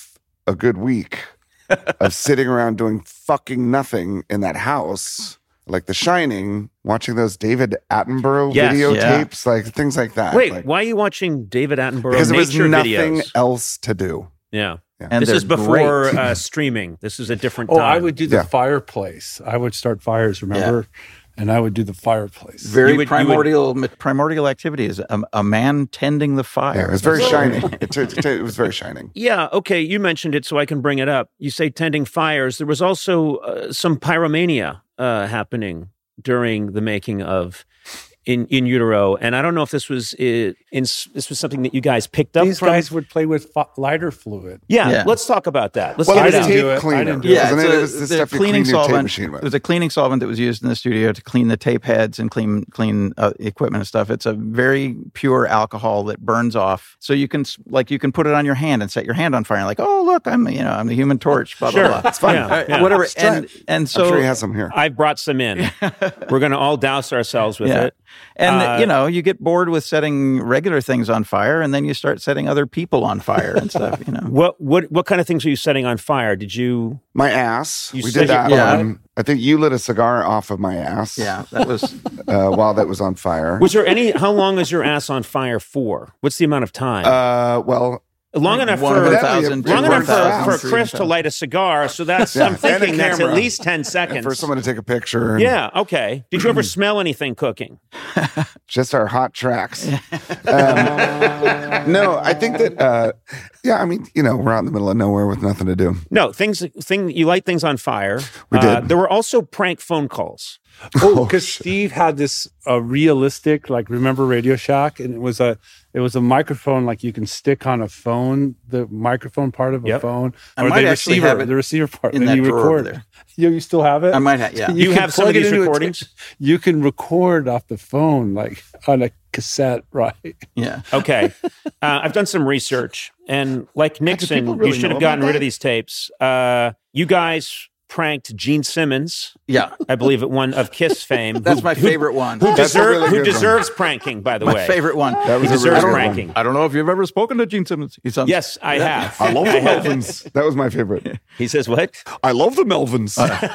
a good week of sitting around doing fucking nothing in that house, like The Shining, watching those David Attenborough Yes. videotapes, like things like that. Wait, like, why are you watching David Attenborough because there was nature nothing videos? else to do. Yeah. Yeah. And this is they're before great. uh, streaming. This is a different Oh, time. I would do the Yeah. fireplace. I would start fires, remember? And I would do the fireplace. Very You would- you would- primordial primordial activity is a, a man tending the fire. Yeah, it was very shining. It, it, it was very shining. Yeah, okay, you mentioned it, so I can bring it up. You say tending fires. There was also uh, some pyromania uh, happening during the making of In In Utero, and I don't know if this was uh, in this was something that you guys picked up These from. guys would play with fi- lighter fluid. yeah, Yeah. let's talk about that. Let's Well, get it it was out. do tape it. I cleaner. didn't do it. Yeah, Wasn't it's it? a- It was the the stuff you cleaning clean your tape solvent. machine with. It was a cleaning solvent that was used in the studio to clean the tape heads and clean clean uh, equipment and stuff. It's a very pure alcohol that burns off. So you can s- like you can put it on your hand and set your hand on fire and like, oh look, I'm you know I'm the Human Torch. Blah Sure. blah blah. It's fun. Yeah, Uh, yeah. Whatever. Let's try And it. and so I'm sure he has some here. I've brought some in. We're going to all douse ourselves with Yeah. it. And Uh, you know, you get bored with setting regular things on fire, and then you start setting other people on fire and stuff. You know, What what what kind of things are you setting on fire? Did you? My ass. You we said did that you- yeah. one. I think you lit a cigar off of my ass. yeah, that was Uh, while that was on fire. Was there any? How long is your ass on fire for? What's the amount of time? Uh, well, long enough one for hundred Evidently, thousand, it long enough burned for, fast. for Chris to light a cigar. So that's Yeah, I'm and a thinking that's at camera. least ten and seconds. for someone to take a picture. And Yeah. Okay. Did you ever smell anything cooking? Just our hot tracks. um, no, I think that, uh, yeah, I mean, you know, we're out in the middle of nowhere with nothing to do. No. Things. Thing. You light things on fire. We Uh, did. there were also prank phone calls. Oh, because Steve had this uh, realistic, like remember Radio Shack, and it was a it was a microphone like you can stick on a phone, the microphone part of a Yep. phone, I or might the actually receiver, have it the receiver part, in and that you drawer over record. there. You, you still have it? I might have. Yeah, You can have some of plug it these into a recordings? t- you can record off the phone, like on a cassette, right? yeah. Okay. uh, I've done some research, and like Nixon, people really you should know have gotten about rid of that? these tapes. Uh, you guys pranked Gene Simmons, Yeah, I believe, at one of Kiss fame. that's who- my who- favorite one. Who, That's a deserve, really who good one. deserves pranking, by the My way. favorite one. That was He a deserves really good pranking. one. I don't know if you've ever spoken to Gene Simmons. He sounds, Yes, I have. I love the have. Melvins. That was my favorite. He says what? I love the Melvins.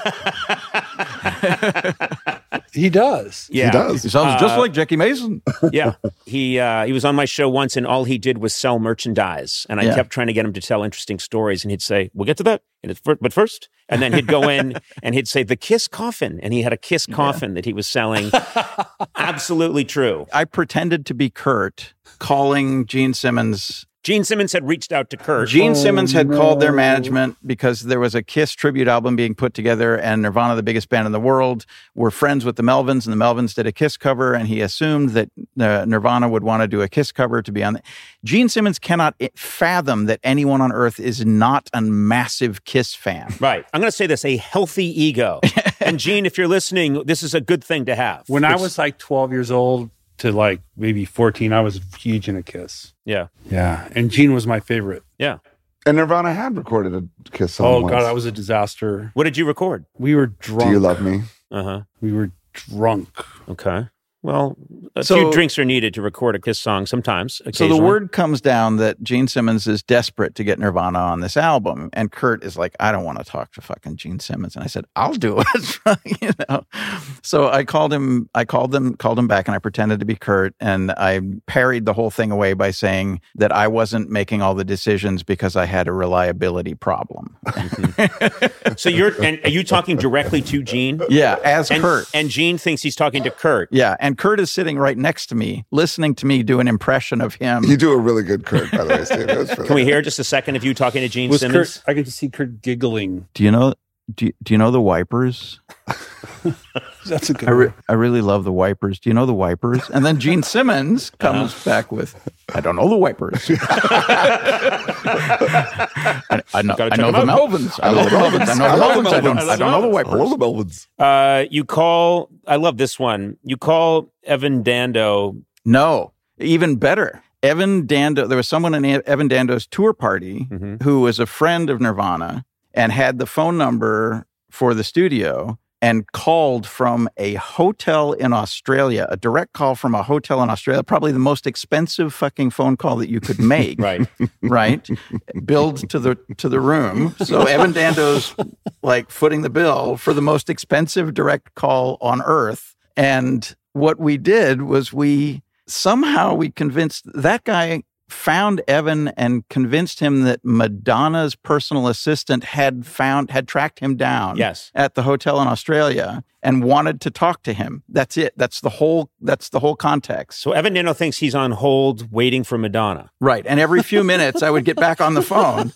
He does. Yeah, He does. He sounds just like Jackie Mason. yeah. He uh, he was on my show once, and all he did was sell merchandise. And I Yeah. kept trying to get him to tell interesting stories, and he'd say, "We'll get to that, and it's fir- but first." And then he'd go in and he'd say, "The Kiss coffin," and he had a Kiss coffin that he was selling. Absolutely true. I pretended to be Kurt, calling Gene Simmons. Gene Simmons had reached out to Kurt. Gene Simmons had called their management because there was a Kiss tribute album being put together, and Nirvana, the biggest band in the world, were friends with the Melvins, and the Melvins did a Kiss cover, and he assumed that uh, Nirvana would want to do a Kiss cover to be on. The- Gene Simmons cannot i- fathom that anyone on earth is not a massive Kiss fan. Right. I'm going to say this: a healthy ego. And Gene, if you're listening, this is a good thing to have. When I It's- was like twelve years old to like maybe fourteen, I was huge into Kiss. yeah, Yeah, and Gene was my favorite. yeah. And Nirvana had recorded a Kiss song Oh once. God, that was a disaster. What did you record? We were drunk. Do You Love Me? Uh huh. We were drunk. Okay. Well, a So- few drinks are needed to record a Kiss song sometimes. So the occasionally. word comes down that Gene Simmons is desperate to get Nirvana on this album, and Kurt is like, "I don't want to talk to fucking Gene Simmons." And I said, "I'll do it," you know. So I called him. I called them. Called him back, and I pretended to be Kurt, and I parried the whole thing away by saying that I wasn't making all the decisions because I had a reliability problem. So you're and are you talking directly to Gene? Yeah, as And, Kurt. and Gene thinks he's talking to Kurt. Yeah, and Kurt is sitting right next to me, listening to me do an impression of him. You do a really good Kurt, by the way, Steve. It was really Can we good. hear just a second of you talking to Gene Was Simmons? Kurt? I could see Kurt giggling. Do you know? Do you, do you know the Wipers? That's a good. I, re- one. I really love the Wipers. Do you know the Wipers? And then Gene Simmons comes back with, I don't know the Wipers. I, I know, Gotta I check know them the out. Melvins. I love the Melvins. I know the Melvins. I don't, I don't know the Wipers. I love the Melvins. Uh, you call. I love this one. You call Evan Dando. No, even better. Evan Dando, there was someone in Evan Dando's tour party who was a friend of Nirvana and had the phone number for the studio. and called from a hotel in Australia, a direct call from a hotel in Australia, probably the most expensive fucking phone call that you could make. Right. Right. Billed to the to the room. So Evan Dando's like footing the bill for the most expensive direct call on earth. And what we did was we somehow we convinced that guy found Evan and convinced him that Madonna's personal assistant had found, had tracked him down Yes. at the hotel in Australia and wanted to talk to him. That's it. That's the whole, that's the whole context. So Evan Dando thinks he's on hold waiting for Madonna. Right. And every few minutes I would get back on the phone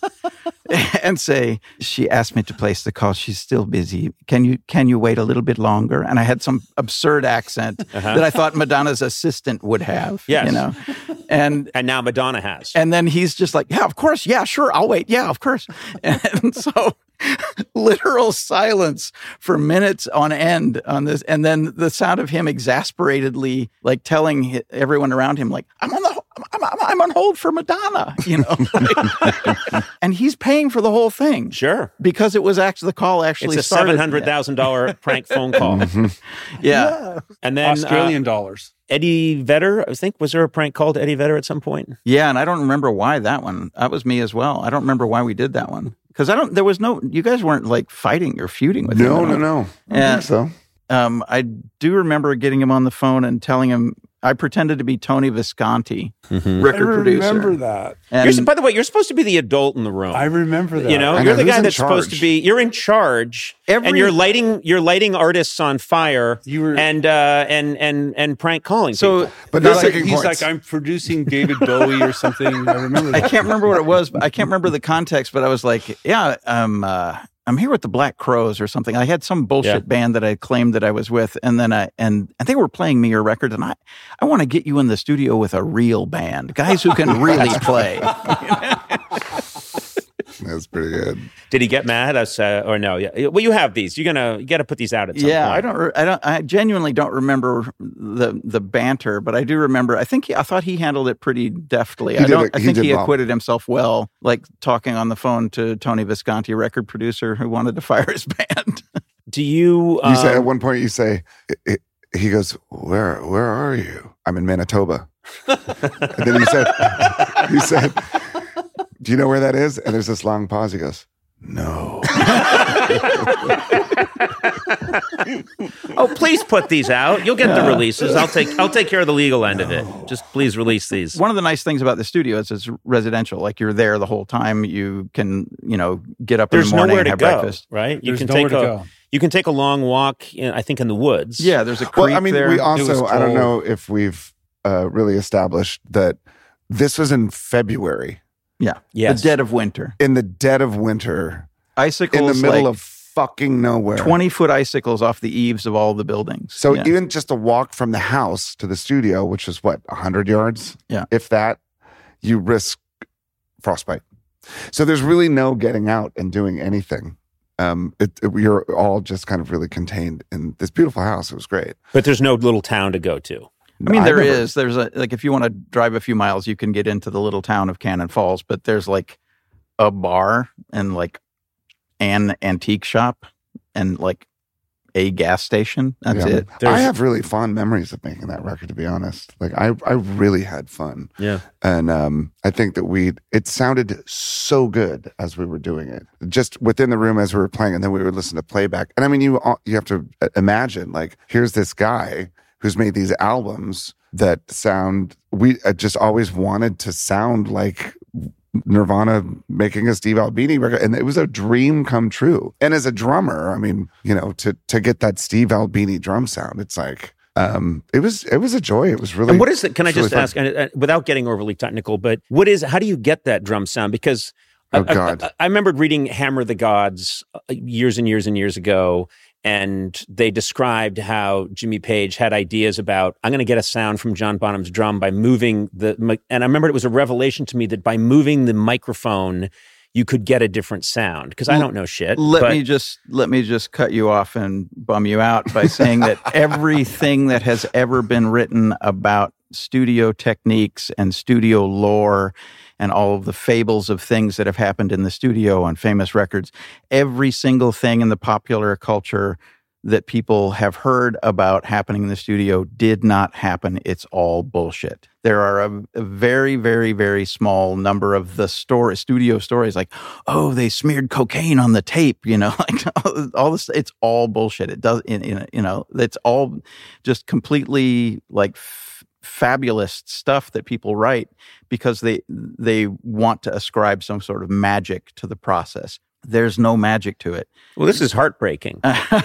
and say, she asked me to place the call. She's still busy. Can you, can you wait a little bit longer? And I had some absurd accent uh-huh. that I thought Madonna's assistant would have, yes. you know? And and now Madonna has. And then he's just like, yeah, of course. Yeah, sure. I'll wait. Yeah, of course. And so literal silence for minutes on end on this. And then the sound of him exasperatedly like telling everyone around him, like, I'm on the, I'm, I'm, I'm on hold for Madonna, you know? Like, and he's paying for the whole thing. Sure. Because it was actually, the call actually it's a started. seven hundred thousand dollars prank phone call. Mm-hmm. yeah. yeah. And then Australian uh, dollars. Eddie Vedder, I think, was there a prank call to Eddie Vedder at some point? Yeah, and I don't remember why that one. That was me as well. I don't remember why we did that one. Because I don't, there was no, you guys weren't like fighting or feuding with him. No, no, no. I don't think so. Um, I do remember getting him on the phone and telling him, I pretended to be Tony Visconti, mm-hmm. record I producer. I remember that. And You're, by the way, you're supposed to be the adult in the room. I remember that. You know, I you're know, the who's guy in that's charge? supposed to be. You're in charge, Every- and you're lighting. You're lighting artists on fire. You were- and uh, and and and prank calling. So, people. But he's not like, taking He's points. like, I'm producing David Bowie or something. I remember I that. can't remember what it was, but I can't remember the context, but I was like, yeah, um, uh, I'm here with the Black Crowes or something. I had some bullshit Yeah. band that I claimed that I was with, and then I and I think they were playing me a record, and I, I want to get you in the studio with a real band, guys who can really play. That's pretty good. Did he get mad? Us uh, or no? Yeah. Well, you have these. You're gonna you got to put these out at some Yeah, point. I don't, re- I don't, I genuinely don't remember the the banter, but I do remember. I think he, I thought he handled it pretty deftly. He I did don't. it- I he think did he well. acquitted himself well, like talking on the phone to Tony Visconti, record producer, who wanted to fire his band. Do you? You say at um, one point, you say, it, it, he goes, where, where are you? I'm in Manitoba. And then you said, you said, do you know where that is? And there's this long pause. He goes, no. Oh, please put these out. You'll get the releases. I'll take I'll take care of the legal end of it. Just please release these. One of the nice things about the studio is it's residential. Like you're there the whole time. You can, you know, get up There's in the morning nowhere and to have go, breakfast. right? You There's can nowhere take to a go. you can take a long walk. In, I think in the woods. Yeah, there's a creek Well, I mean, there. we It was also, I don't cold. know if we've uh, really established that this was in February, yeah, Yes. the dead of winter. in the dead of winter, Icicles in the middle like of fucking nowhere. twenty foot icicles off the eaves of all the buildings. So Yeah. even just a walk from the house to the studio, which is what, one hundred yards? Yeah. If that, you risk frostbite. So there's really no getting out and doing anything. Um, it, it, you're all just kind of really contained in this beautiful house. It was great. But there's no little town to go to. I mean, I there never- is. There's a like if you want to drive a few miles, you can get into the little town of Cannon Falls. But there's like a bar and like an antique shop and like a gas station. That's Yeah. it. I There's- have really fond memories of making that record, to be honest. Like I, I really had fun. Yeah. And um, I think that we, it sounded so good as we were doing it, just within the room as we were playing, and then we would listen to playback. And I mean, you all- you have to imagine, like, here's this guy who's made these albums that sound. We uh, just always wanted to sound like Nirvana making a Steve Albini record, and it was a dream come true. And as a drummer, I mean, you know, to to get that Steve Albini drum sound, it's like. Um, it was it was a joy. It was really. And what is it? Can I it's really just fun. ask, and, uh, without getting overly technical, but what is? How do you get that drum sound? Because Oh, I, God. I, I remembered reading "Hammer the Gods" uh, years and years and years ago, and they described how Jimmy Page had ideas about, I'm going to get a sound from John Bonham's drum by moving the. mi- And I remember it was a revelation to me that by moving the microphone, you could get a different sound. Because I don't know shit. Let but- me just let me just cut you off and bum you out by saying that everything that has ever been written about studio techniques and studio lore and all of the fables of things that have happened in the studio on famous records, every single thing in the popular culture that people have heard about happening in the studio did not happen. It's all bullshit. There are a, a very, very, very small number of the story, studio stories like, oh, they smeared cocaine on the tape, you know, like all, all this. It's all bullshit. It does, in, in, you know, it's all just completely like f- fabulous stuff that people write because they they want to ascribe some sort of magic to the process. There's no magic to it. Well, this is heartbreaking.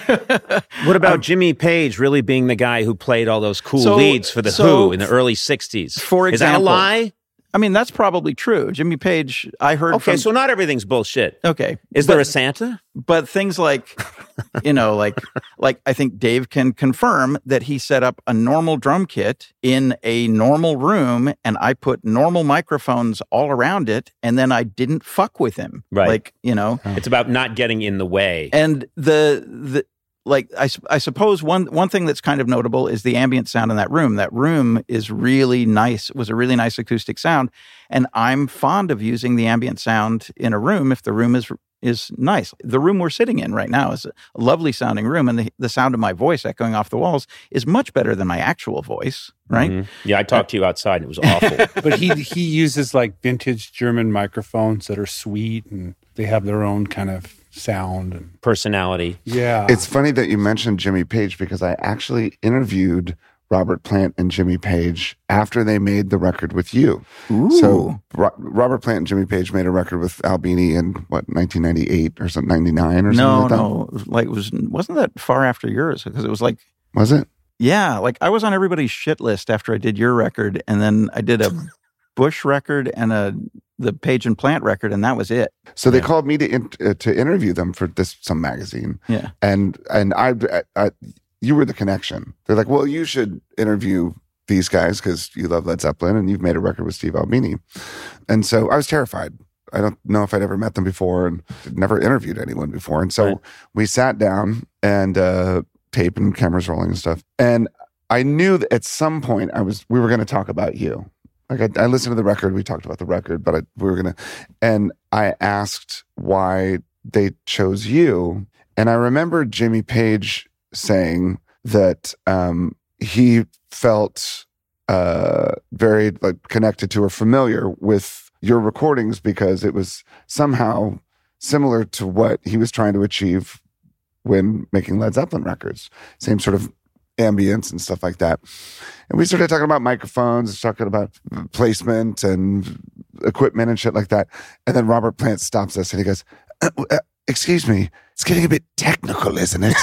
What about um, Jimmy Page really being the guy who played all those cool so, leads for The so Who in the early sixties? For example, is that a lie? I mean, that's probably true. Jimmy Page, I heard Okay, from, so not everything's bullshit. Okay. Is but, there a Santa? But things like, you know, like, like I think Dave can confirm that he set up a normal drum kit in a normal room and I put normal microphones all around it and then I didn't fuck with him. Right. Like, you know. It's about not getting in the way. And the, the, Like, I, I suppose one one thing that's kind of notable is the ambient sound in that room. That room is really nice, was a really nice acoustic sound. And I'm fond of using the ambient sound in a room if the room is is nice. The room we're sitting in right now is a lovely sounding room. And the, the sound of my voice echoing off the walls is much better than my actual voice, right? Mm-hmm. Yeah, I talked uh, to you outside and it was awful. But he he uses like vintage German microphones that are sweet and they have their own kind of sound and personality. Yeah. It's funny that you mentioned Jimmy Page because I actually interviewed Robert Plant and Jimmy Page after they made the record with you. Ooh. So Ro- Robert Plant and Jimmy Page made a record with Albini in what, nineteen ninety-eight or something, ninety-nine or no, something like that? No, no. Like it was, wasn't that far after yours? Because it was like... Was it? Yeah. Like I was on everybody's shit list after I did your record and then I did a Bush record and a the Page and Plant record, and that was it. So they yeah. called me to in, uh, to interview them for this some magazine. Yeah, and and I, I, I you were the connection. They're like, well, you should interview these guys because you love Led Zeppelin and you've made a record with Steve Albini. And so I was terrified. I don't know if I'd ever met them before and never interviewed anyone before. And so right. we sat down and uh, tape and cameras rolling and stuff. And I knew that at some point I was we were going to talk about you. Like I, I listened to the record, we talked about the record, but I, we were gonna, and I asked why they chose you, and I remember Jimmy Page saying that um, he felt uh, very like connected to or familiar with your recordings because it was somehow similar to what he was trying to achieve when making Led Zeppelin records. Same sort of ambience and stuff like that. And we started talking about microphones, talking about placement and equipment and shit like that. And then Robert Plant stops us and he goes, uh, uh, excuse me, it's getting a bit technical, isn't it?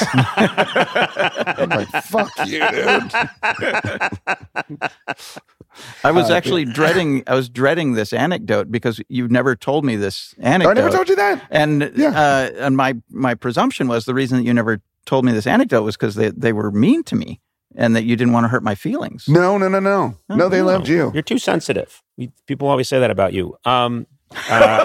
I'm like, fuck you, dude. I was uh, actually yeah. dreading, I was dreading this anecdote because you've never told me this anecdote. I never told you that. And, yeah. uh, and my, my presumption was the reason that you never told me this anecdote was because they, they were mean to me and that you didn't want to hurt my feelings. No, no, no, no. Oh, no, they no. loved you. You're too sensitive. We, people always say that about you. Um, uh,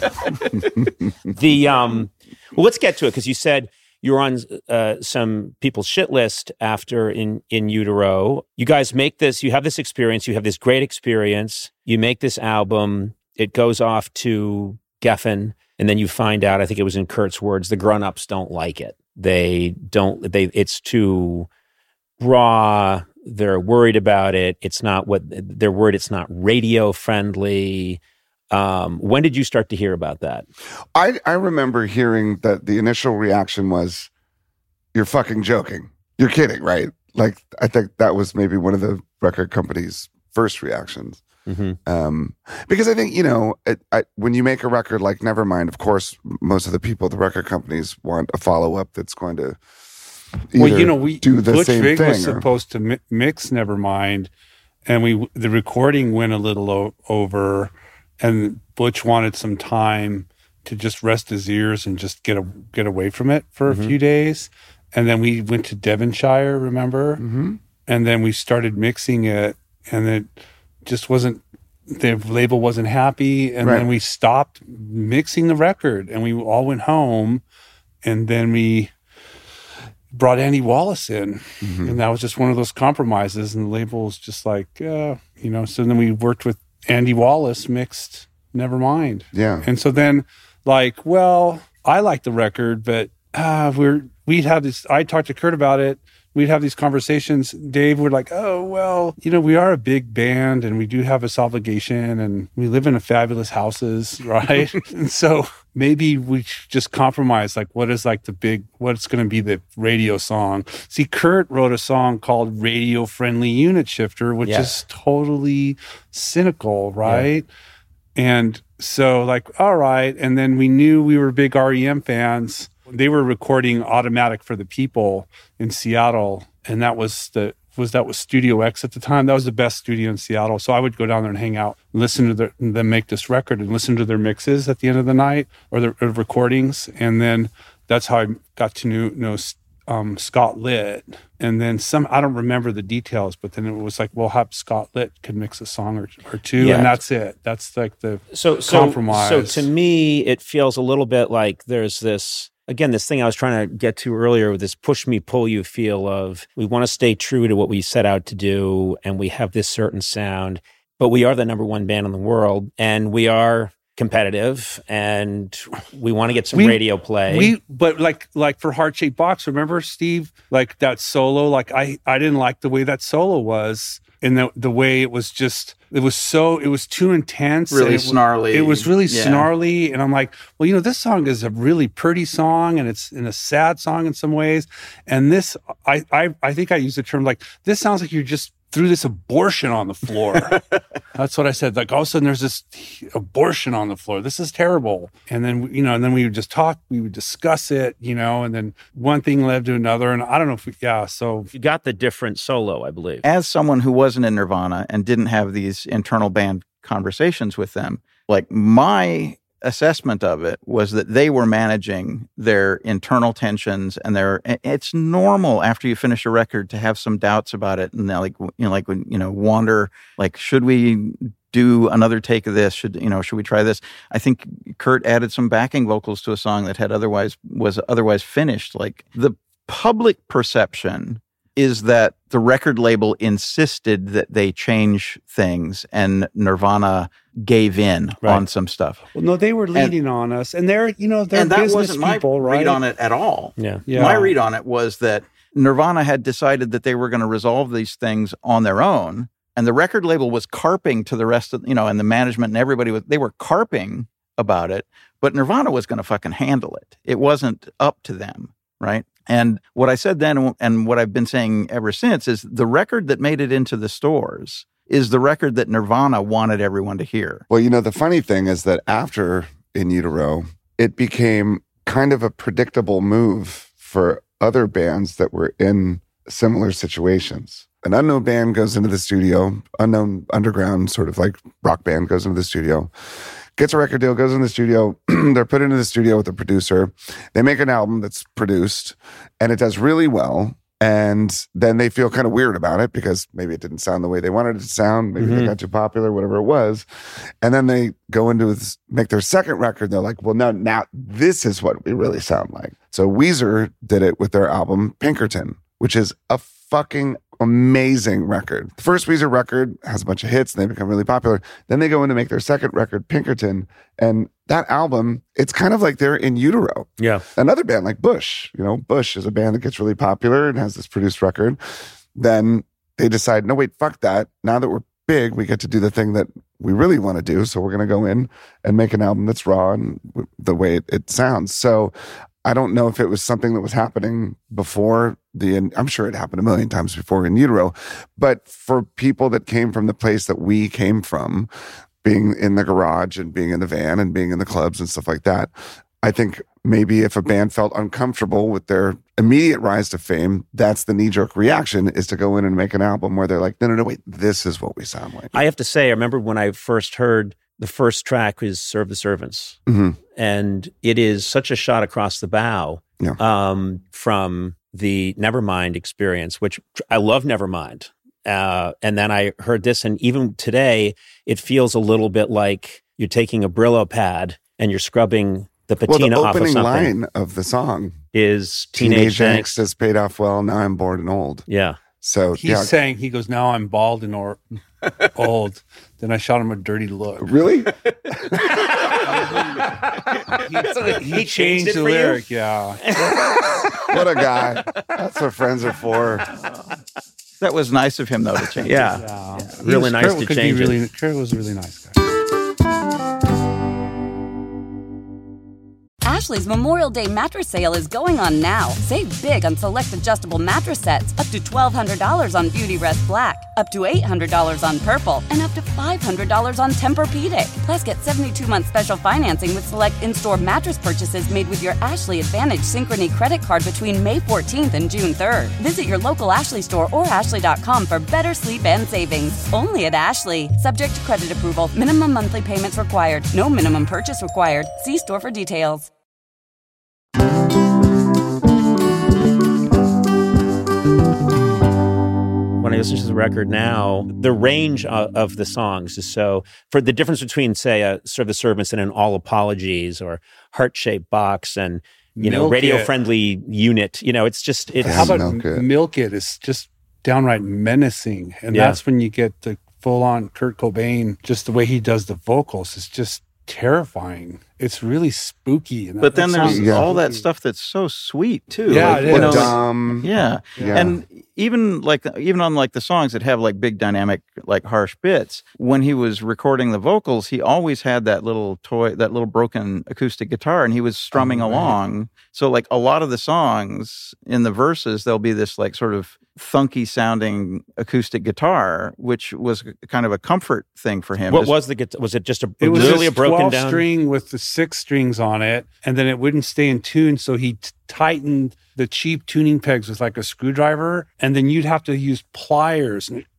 the um, well, let's get to it because you said you were on uh, some people's shit list after in, in Utero. You guys make this, you have this experience, you have this great experience, you make this album, it goes off to Geffen, and then you find out, I think it was in Kurt's words, the grown-ups don't like it. They don't, they, it's too raw. They're worried about it. It's not what they're worried. It's not radio friendly. Um, when did you start to hear about that? I, I remember hearing that the initial reaction was, you're fucking joking. You're kidding, right? Like, I think that was maybe one of the record company's first reactions. Mm-hmm. Um, because I think, you know, it, I, when you make a record like Nevermind, of course, most of the people, the record companies want a follow-up that's going to well, you know, we do the Butch same Vig thing. was or, supposed to mi- mix Nevermind, and we the recording went a little o- over, and Butch wanted some time to just rest his ears and just get a, get away from it for mm-hmm. a few days. And then we went to Devonshire, remember? Mm-hmm. And then we started mixing it, and it just wasn't, the label wasn't happy. And right. then we stopped mixing the record, and we all went home. And then we brought Andy Wallace in. Mm-hmm. And that was just one of those compromises. And the label was just like, uh, you know, so then we worked with Andy Wallace, mixed Nevermind. Yeah. And so then, like, well, I like the record, but uh, we're we'd have this. I talked to Kurt about it. We'd have these conversations. Dave would like, oh, well, you know, we are a big band and we do have this obligation and we live in a fabulous houses, right? And so maybe we should just compromise, like what is like the big, what's going to be the radio song? See, Kurt wrote a song called Radio Friendly Unit Shifter, which yeah. is totally cynical, right? Yeah. And so like, all right. And then we knew we were big R E M fans. They were recording Automatic for the People in Seattle, and that was the was that was Studio X at the time. That was the best studio in Seattle. So I would go down there and hang out, listen to their, them make this record, and listen to their mixes at the end of the night or their or recordings. And then that's how I got to know, know um, Scott Litt. And then some I don't remember the details, but then it was like, well, have Scott Litt could mix a song or, or two, yeah. and that's it. That's like the so, so, compromise. So to me, it feels a little bit like there's this. Again, this thing I was trying to get to earlier with this push me, pull you feel of we want to stay true to what we set out to do and we have this certain sound, but we are the number one band in the world and we are competitive and we want to get some we, radio play. We, but like, like for Heart Shaped Box, remember Steve, like that solo, like I, I didn't like the way that solo was. And the the way it was just, it was so, it was too intense. Really it, snarly. It was really yeah. snarly. And I'm like, well, you know, this song is a really pretty song and it's in a sad song in some ways. And this, I, I, I think I used the term like, this sounds like you just threw this abortion on the floor. That's what I said. Like all of a sudden there's this abortion on the floor. This is terrible. And then, you know, and then we would just talk, we would discuss it, you know, and then one thing led to another. And I don't know if we, yeah, so. You got the different solo, I believe. As someone who wasn't in Nirvana and didn't have these internal band conversations with them, like my assessment of it was that they were managing their internal tensions and their it's normal after you finish a record to have some doubts about it and like you know like when you know wander like should we do another take of this should you know should we try this. I think Kurt added some backing vocals to a song that had otherwise was otherwise finished. Like the public perception is that the record label insisted that they change things and Nirvana gave in right. on some stuff. Well, no, they were leading and, on us. And they're, you know, they're and that business wasn't people, my right? read on it at all. Yeah. yeah. My read on it was that Nirvana had decided that they were going to resolve these things on their own. And the record label was carping to the rest of, you know, and the management and everybody was, they were carping about it, but Nirvana was going to fucking handle it. It wasn't up to them, right? And what I said then and what I've been saying ever since is the record that made it into the stores is the record that Nirvana wanted everyone to hear. Well, you know, the funny thing is that after In Utero, it became kind of a predictable move for other bands that were in similar situations. An unknown band goes into the studio, unknown underground sort of like rock band goes into the studio, gets a record deal, goes in the studio. They're put into the studio with a producer. They make an album that's produced and it does really well. And then they feel kind of weird about it because maybe it didn't sound the way they wanted it to sound. Maybe mm-hmm. they got too popular, whatever it was. And then they go into this, make their second record. They're like, well, now, now this is what we really sound like. So Weezer did it with their album Pinkerton, which is a fucking amazing record. The first Weezer record has a bunch of hits and they become really popular. Then they go in to make their second record, Pinkerton. And that album, it's kind of like they're In Utero. Yeah. Another band like Bush, you know, Bush is a band that gets really popular and has this produced record. Then they decide, no, wait, fuck that. Now that we're big, we get to do the thing that we really want to do. So we're going to go in and make an album that's raw and the way it, it sounds. So I don't know if it was something that was happening before the, I'm sure it happened a million times before In Utero, but for people that came from the place that we came from, being in the garage and being in the van and being in the clubs and stuff like that, I think maybe if a band felt uncomfortable with their immediate rise to fame, that's the knee-jerk reaction is to go in and make an album where they're like, no, no, no, wait, this is what we sound like. I have to say, I remember when I first heard the first track is Serve the Servants. Mm-hmm. And it is such a shot across the bow yeah. um, from the Nevermind experience, which I love Nevermind. Uh, and then I heard this, and even today, it feels a little bit like you're taking a Brillo pad and you're scrubbing the patina well, the off of opening something. line of the song is Teenage, Teenage Angst has paid off well, now I'm bored and old. Yeah. So he's yeah. saying, he goes, now I'm bald and or old. Then I shot him a dirty look. Really? he, he changed the lyric. Yeah. What a guy. That's what friends are for. That was nice of him, though, to change Yeah. it. Yeah. Yeah. Really was, nice Kurt to could change be really, it. Kurt was a really nice guy. Ashley's Memorial Day mattress sale is going on now. Save big on select adjustable mattress sets, up to twelve hundred dollars on Beautyrest Black, up to eight hundred dollars on Purple, and up to five hundred dollars on Tempur-Pedic. Plus, get seventy-two month special financing with select in-store mattress purchases made with your Ashley Advantage Synchrony credit card between May fourteenth and June third. Visit your local Ashley store or ashley dot com for better sleep and savings. Only at Ashley. Subject to credit approval. Minimum monthly payments required. No minimum purchase required. See store for details. When I listen to the record now, the range of, of the songs is so, for the difference between, say, a Serve the Servants and an All Apologies or Heart-Shaped Box and, you know, Milk radio-friendly unit, you know, it's just, it's... How about Milk It. Milk It is just downright menacing. And Yeah. that's when you get the full-on Kurt Cobain, just the way he does the vocals. It's just terrifying. It's really spooky. And that, But then that there's sounds Yeah. all that spooky. stuff that's so sweet, too. Yeah, like, it you is. know, like- Dumb. Yeah. Yeah. And even like even on like the songs that have like big dynamic, like harsh bits, when he was recording the vocals, he always had that little toy, that little broken acoustic guitar, and he was strumming Oh, right. along. So like a lot of the songs in the verses, there'll be this like sort of thunky sounding acoustic guitar, which was kind of a comfort thing for him. What Just- was the guitar? Was it just a, It was literally this a broken twelve down? string with the six strings on it, and then it wouldn't stay in tune, so he t- tightened the cheap tuning pegs with like a screwdriver, and then you'd have to use pliers and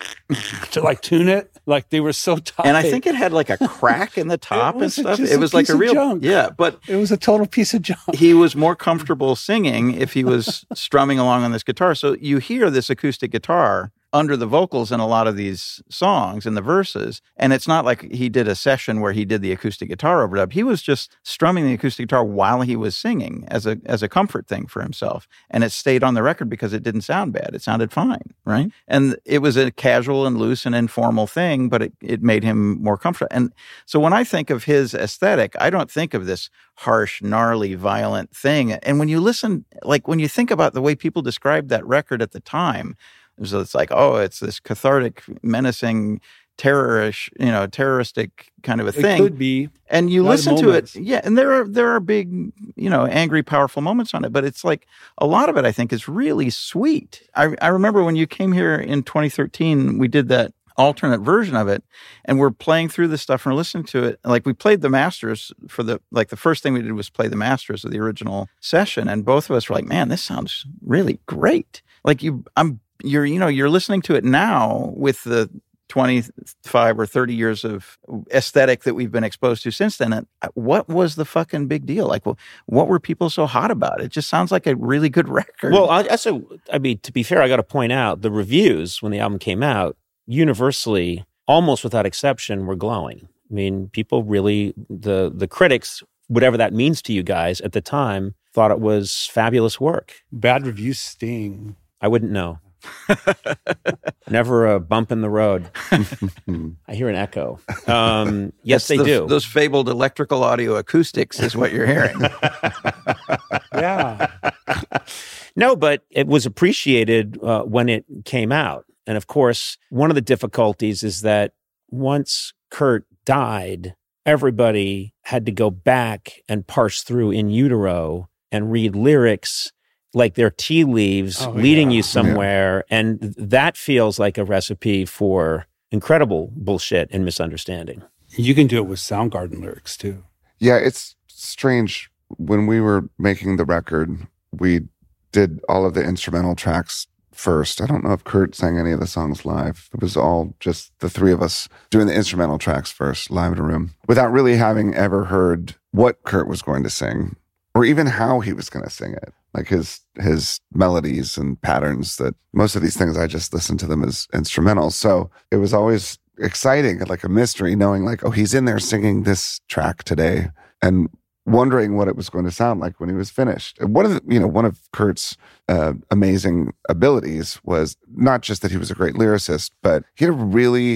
to like tune it. Like they were so tight. and I think it had like a crack in the top and was a- stuff. just It a was like piece a of real, junk. yeah, but it was a total piece of junk. he was more comfortable singing if he was strumming along on this guitar. So you hear this acoustic guitar under the vocals in a lot of these songs in the verses. And it's not like he did a session where he did the acoustic guitar overdub. He was just strumming the acoustic guitar while he was singing as a as a comfort thing for himself. And it stayed on the record because it didn't sound bad. It sounded fine, right? And it was a casual and loose and informal thing, but it, it made him more comfortable. And so when I think of his aesthetic, I don't think of this harsh, gnarly, violent thing. And when you listen, like when you think about the way people described that record at the time, so it's like, oh, it's this cathartic, menacing, terrorish, you know, terroristic kind of a thing. It could be. And you Lot of listen to moments. it, yeah, and there are there are big, you know, angry, powerful moments on it. But it's like a lot of it, I think, is really sweet. I, I remember when you came here in twenty thirteen, we did that alternate version of it, and we're playing through the stuff and we're listening to it. Like we played the masters for the like the first thing we did was play the masters of the original session, and both of us were like, "Man, this sounds really great." Like you, I'm. You're, you know, you're listening to it now with the twenty-five or thirty years of aesthetic that we've been exposed to since then. And what was the fucking big deal? Like, well, what were people so hot about? It just sounds like a really good record. Well, I, also, I mean, to be fair, I got to point out the reviews when the album came out, universally, almost without exception, were glowing. I mean, people really, the the critics, whatever that means to you guys at the time, thought it was fabulous work. Bad reviews sting. I wouldn't know. Never a bump in the road. I hear an echo. Um, yes, That's they the, do. Those fabled electrical audio acoustics is what you're hearing. Yeah. No, but it was appreciated uh, when it came out. And of course, one of the difficulties is that once Kurt died, everybody had to go back and parse through In Utero and read lyrics like they're tea leaves Oh, leading yeah. you somewhere. Yeah. And that feels like a recipe for incredible bullshit and misunderstanding. You can do it with Soundgarden lyrics too. Yeah, it's strange. When we were making the record, we did all of the instrumental tracks first. I don't know if Kurt sang any of the songs live. It was all just the three of us doing the instrumental tracks first, live in a room, without really having ever heard what Kurt was going to sing or even how he was going to sing it. Like his his melodies and patterns, that most of these things I just listened to them as instrumentals. So it was always exciting, like a mystery, knowing like, oh, he's in there singing this track today, and wondering what it was going to sound like when he was finished. And one of the, you know, one of Kurt's uh, amazing abilities was not just that he was a great lyricist, but he had a really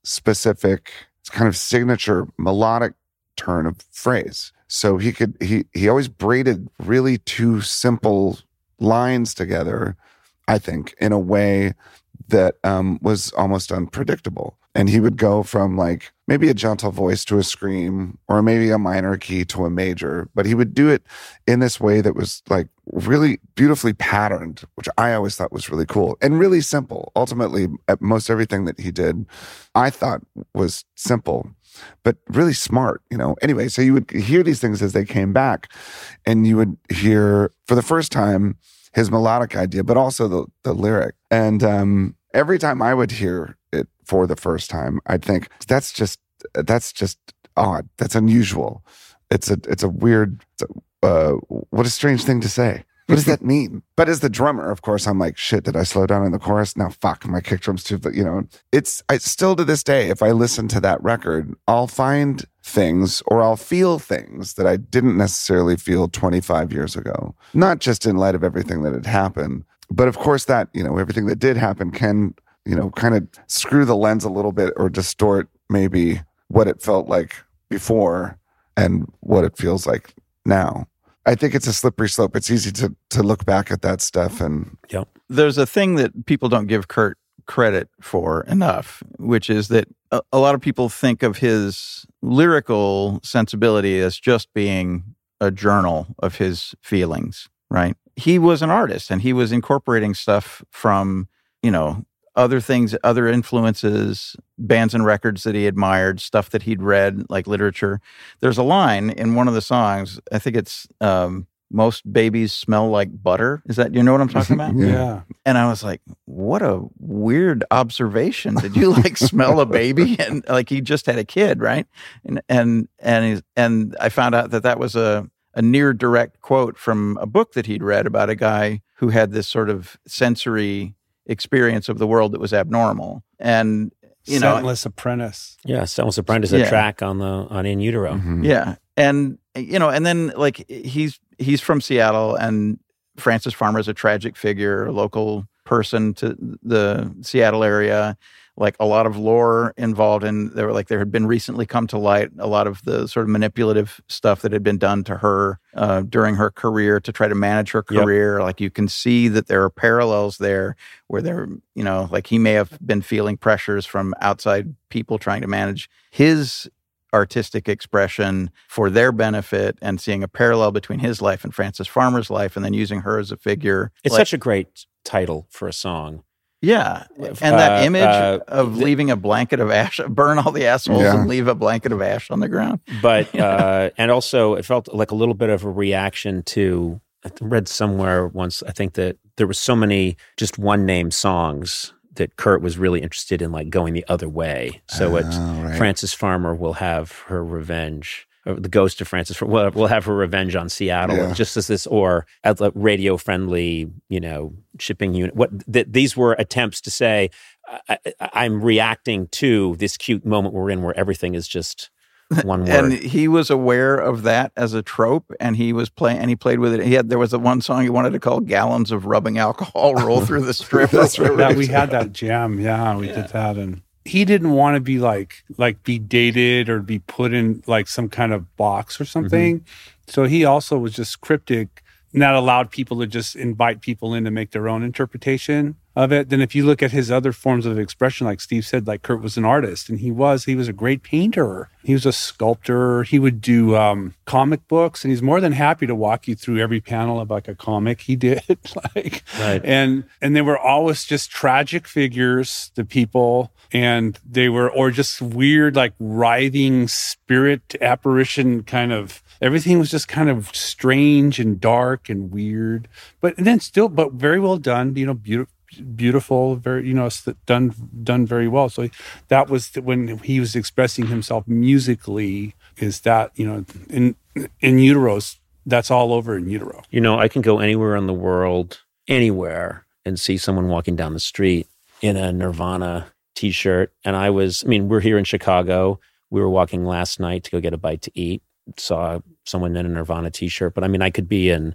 specific kind of signature melodic turn of phrase. So he could he he always braided really two simple lines together, I think, in a way that um, was almost unpredictable. And he would go from like maybe a gentle voice to a scream, or maybe a minor key to a major, but he would do it in this way that was like really beautifully patterned, which I always thought was really cool and really simple. Ultimately, at most everything that he did, I thought was simple, but really smart, you know. Anyway, so you would hear these things as they came back, and you would hear for the first time his melodic idea, but also the, the lyric. And um, every time I would hear it for the first time, I'd think, that's just, that's just odd. That's unusual. It's a, it's a weird, it's a, uh, what a strange thing to say. What does that mean? But as the drummer, of course, I'm like, shit, did I slow down in the chorus? Now, fuck, my kick drum's too, but you know, it's, I still to this day, if I listen to that record, I'll find things or I'll feel things that I didn't necessarily feel twenty-five years ago. Not just in light of everything that had happened, but of course that, you know, everything that did happen can, you know, kind of screw the lens a little bit or distort maybe what it felt like before and what it feels like now. I think it's a slippery slope. It's easy to to look back at that stuff and yep. There's a thing that people don't give Kurt credit for enough, which is that a, a lot of people think of his lyrical sensibility as just being a journal of his feelings, right? He was an artist and he was incorporating stuff from, you know, other things, other influences, bands and records that he admired, stuff that he'd read, like literature. There's a line in one of the songs, I think it's um, Most Babies Smell Like Butter. Is that, you know what I'm talking about? Yeah. yeah. And I was like, what a weird observation. Did you like smell a baby? And like he just had a kid, right? And and and, he's, and I found out that that was a, a near direct quote from a book that he'd read about a guy who had this sort of sensory experience of the world that was abnormal. And you know, Scentless Apprentice. Yeah, Scentless Apprentice, a Yeah. track on the on In Utero. Mhm. yeah. And you know, and then like he's he's from Seattle, and Francis Farmer is a tragic figure, a local person to the Seattle area. Like a lot of lore involved in there, were like there had been recently come to light a lot of the sort of manipulative stuff that had been done to her uh, during her career to try to manage her career. Yep. Like you can see that there are parallels there where there, you know, like he may have been feeling pressures from outside people trying to manage his artistic expression for their benefit, and seeing a parallel between his life and Francis Farmer's life, and then using her as a figure. It's like, such a great title for a song. Yeah. And that Uh, image uh, of th- leaving a blanket of ash, burn all the assholes Yeah. and leave a blanket of ash on the ground. But uh, and also it felt like a little bit of a reaction to, I read somewhere once, I think that there were so many just one name songs that Kurt was really interested in, like going the other way. So Oh, it, right. Frances Farmer will have her revenge. Or the ghost of Frances will will have her revenge on Seattle, Yeah. just as this, or as a radio friendly, you know, shipping unit. What th- these were attempts to say, I, I, I'm reacting to this cute moment we're in, where everything is just one word. And he was aware of that as a trope, and he was playing, and he played with it. He had, there was a one song he wanted to call "Gallons of Rubbing Alcohol Roll Through the Strip." That's right. That we had that jam. Yeah, we did that. And he didn't want to be like, like be dated or be put in like some kind of box or something. Mm-hmm. So he also was just cryptic, and that allowed people to just invite people in to make their own interpretation of it. Then if you look at his other forms of expression, like Steve said, like Kurt was an artist, and he was, he was a great painter. He was a sculptor. He would do um, comic books, and he's more than happy to walk you through every panel of like a comic he did. like, Right. and, and they were always just tragic figures, the people, and they were, or just weird, like writhing spirit apparition kind of, everything was just kind of strange and dark and weird, but and then still, but very well done, you know, beautiful. Beautiful, very, you know, done done very well. So that was the, when he was expressing himself musically. Is that, you know, in in Utero's, that's all over In Utero. You know, I can go anywhere in the world, anywhere, and see someone walking down the street in a Nirvana t-shirt. And I was, I mean, we're here in Chicago. We were walking last night to go get a bite to eat. Saw someone in a Nirvana t-shirt. But I mean, I could be in,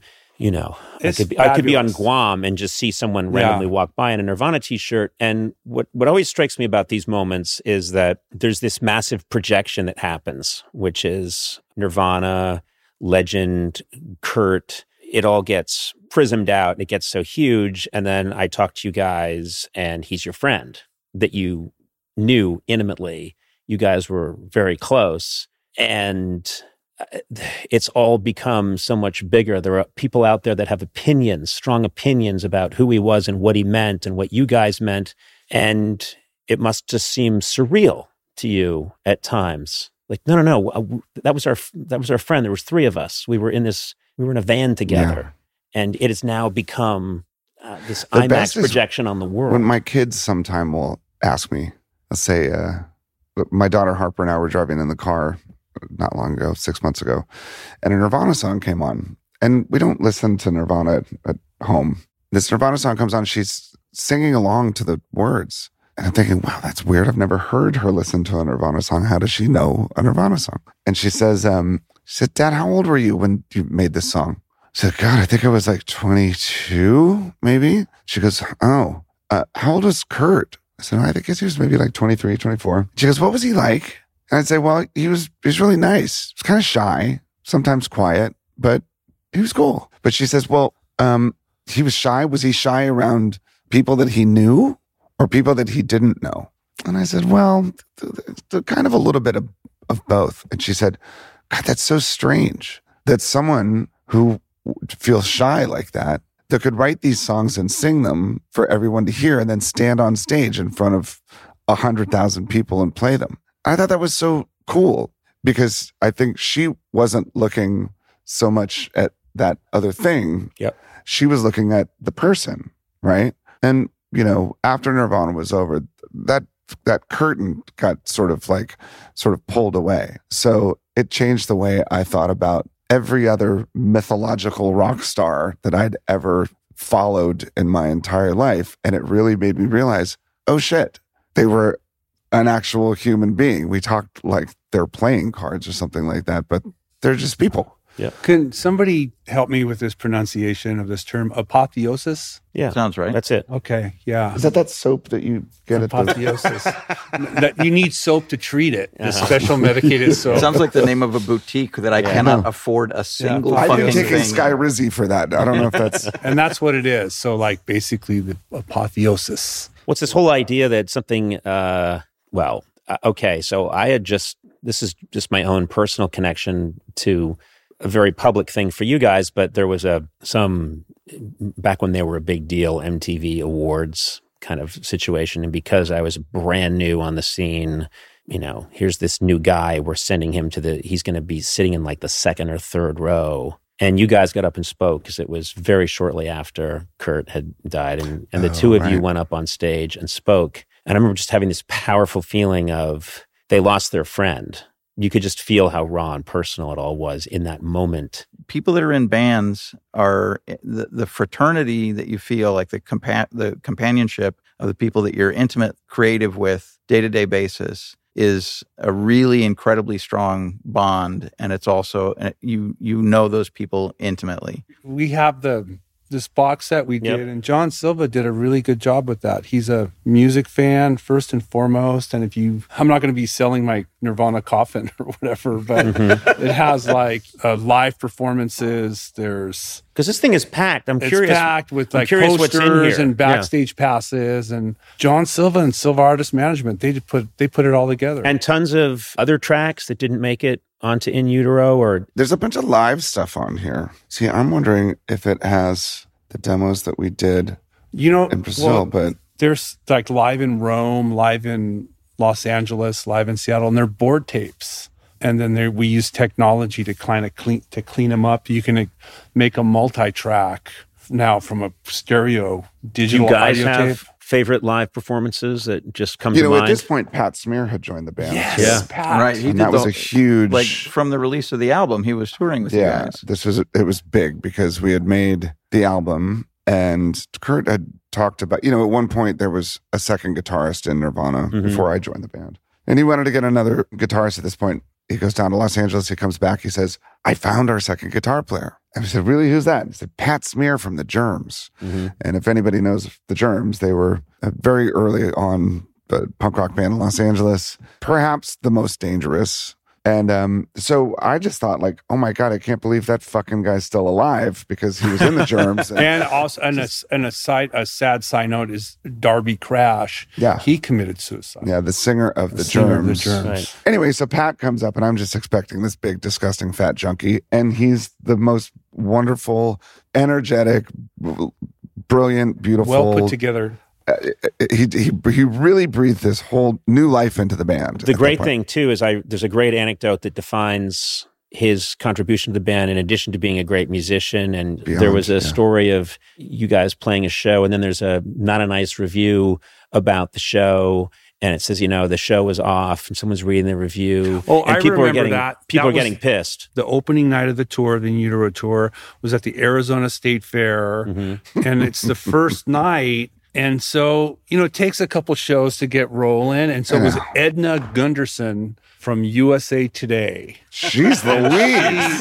you know, I It's could, be, I could be on fabulous. Guam and just see someone randomly Yeah. walk by in a Nirvana t-shirt. And what, what always strikes me about these moments is that there's this massive projection that happens, which is Nirvana, Legend, Kurt. It all gets prismed out. It gets so huge. And then I talk to you guys and he's your friend that you knew intimately. You guys were very close. And it's all become so much bigger. There are people out there that have opinions, strong opinions about who he was and what he meant and what you guys meant. And it must just seem surreal to you at times. Like, no, no, no, that was our, that was our friend. There was three of us. We were in this, we were in a van together. Yeah. And it has now become uh, this The IMAX best is projection on the world. When my kids sometime will ask me, let's say, uh, my daughter Harper and I were driving in the car not long ago, six months ago, and a Nirvana song came on. And we don't listen to Nirvana at, at home. This Nirvana song comes on, she's singing along to the words. And I'm thinking, wow, that's weird. I've never heard her listen to a Nirvana song. How does she know a Nirvana song? And she says, um, she said, Dad, how old were you when you made this song? I said, God, I think I was like twenty-two, maybe. She goes, oh, uh, how old was Kurt? I said, I think he was maybe like twenty-three, twenty-four. She goes, what was he like? And I'd say, well, he was, he was really nice. He was kind of shy, sometimes quiet, but he was cool. But she says, well, um, he was shy. Was he shy around people that he knew or people that he didn't know? And I said, well, th- th- kind of a little bit of, of both. And she said, God, that's so strange that someone who feels shy like that, that could write these songs and sing them for everyone to hear and then stand on stage in front of a hundred thousand people and play them. I thought that was so cool because I think she wasn't looking so much at that other thing. Yep. She was looking at the person, right? And, you know, after Nirvana was over, that that curtain got sort of like, sort of pulled away. So it changed the way I thought about every other mythological rock star that I'd ever followed in my entire life. And it really made me realize, oh shit, they were an actual human being. We talked like they're playing cards or something like that, but they're just people. Yeah. Can somebody help me with this pronunciation of this term, apotheosis? Yeah. Sounds right. That's it. Okay, yeah. Is that that soap that you get at the... Apotheosis. That you need soap to treat it. The special medicated soap. Sounds like the name of a boutique that I Yeah. cannot afford a single Yeah, I've fucking been taking thing. Sky Rizzy for that. I don't know if that's... And that's what it is. So like basically the apotheosis. What's this whole idea that something, uh, well, uh, okay, so I had just, this is just my own personal connection to a very public thing for you guys, but there was a, some, back when they were a big deal, M T V Awards kind of situation. And because I was brand new on the scene, you know, here's this new guy, we're sending him to the, he's going to be sitting in like the second or third row. And you guys got up and spoke because it was very shortly after Kurt had died. And, and the Oh, two of you right. went up on stage and spoke. And I remember just having this powerful feeling of they lost their friend. You could just feel how raw and personal it all was in that moment. People that are in bands are the, the fraternity that you feel, like the compa- the companionship of the people that you're intimate, creative with day-to-day basis is a really incredibly strong bond. And it's also, you you know those people intimately. We have the this box set we Yep. did, and John Silva did a really good job with that. He's a music fan first and foremost, and if you, I'm not going to be selling my Nirvana coffin or whatever, but it has like uh, live performances. There's Because this thing is packed. I'm it's curious. packed with I'm like curious what's in posters here. and backstage passes, and John Silva and Silva Artist Management. They just put they put it all together. And tons of other tracks that didn't make it onto In Utero or There's a bunch of live stuff on here. See, I'm wondering if it has the demos that we did you know, in Brazil, well, but there's like live in Rome, live in Los Angeles, live in Seattle, and they're board tapes. And then there, we use technology to kind of clean to clean them up. You can uh, make a multi-track now from a stereo do digital you guys audio have tape. favorite live performances that just come you to know, mind? at this point, Pat Smear had joined the band. Yes, Yeah. Pat. Right. He And did that was the- a huge... Like from the release of the album, he was touring with you yeah, guys. this was, it was big because we had made the album and Kurt had talked about, you know, at one point there was a second guitarist in Nirvana Mhm. before I joined the band. And he wanted to get another guitarist at this point. he goes down to Los Angeles. He comes back. He says, I found our second guitar player. And we said, really, who's that? He said, Pat Smear from the Germs. Mm-hmm. And if anybody knows the Germs, they were uh, very early on a punk rock band in Los Angeles, perhaps the most dangerous. And um, so I just thought, like, oh my God, I can't believe that fucking guy's still alive because he was in the Germs. And, and also, and, just, a, and a, side, a sad side note is Darby Crash. Yeah. He committed suicide. Yeah, the singer of the, the Germs. Singer of the Germs. Right. Anyway, so Pat comes up, and I'm just expecting this big, disgusting fat junkie. And he's the most wonderful, energetic, brilliant, beautiful. Well put together. Uh, he, he he really breathed this whole new life into the band. The great thing too is I there's a great anecdote that defines his contribution to the band in addition to being a great musician. And Beyond, there was a yeah. story of you guys playing a show, and then there's a not a nice review about the show. And it says, you know, the show was off, and someone's reading the review. Oh, and I people remember are getting, that. People That are getting was pissed. The opening night of the tour, the In Utero tour, was at the Arizona State Fair, Mm-hmm. and it's the first night. And so, you know, it takes a couple shows to get rolling. And so it was Edna Gunderson from U S A Today. She's Louise.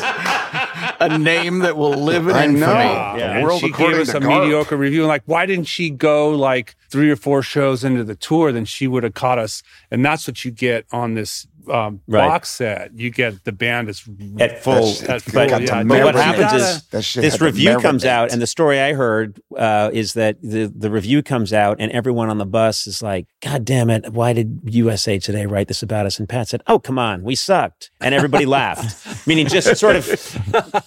A name that will live in I infamy. know. Yeah. The And world she gave according us to a Garp. mediocre review. And like, why didn't she go like three or four shows into the tour? Then she would have caught us. And that's what you get on this um, Right. box set. You get the band is At full. That's- at But- full. got Yeah. to But what marinate. happens Gotta- is That shit this had to review comes marinate. out, and the story I heard uh, is that the, the review comes out, and everyone on the bus is like, God damn it, why did U S A Today write this about us? And Pat said, oh, come on, we sucked. And everybody laughed, meaning just sort of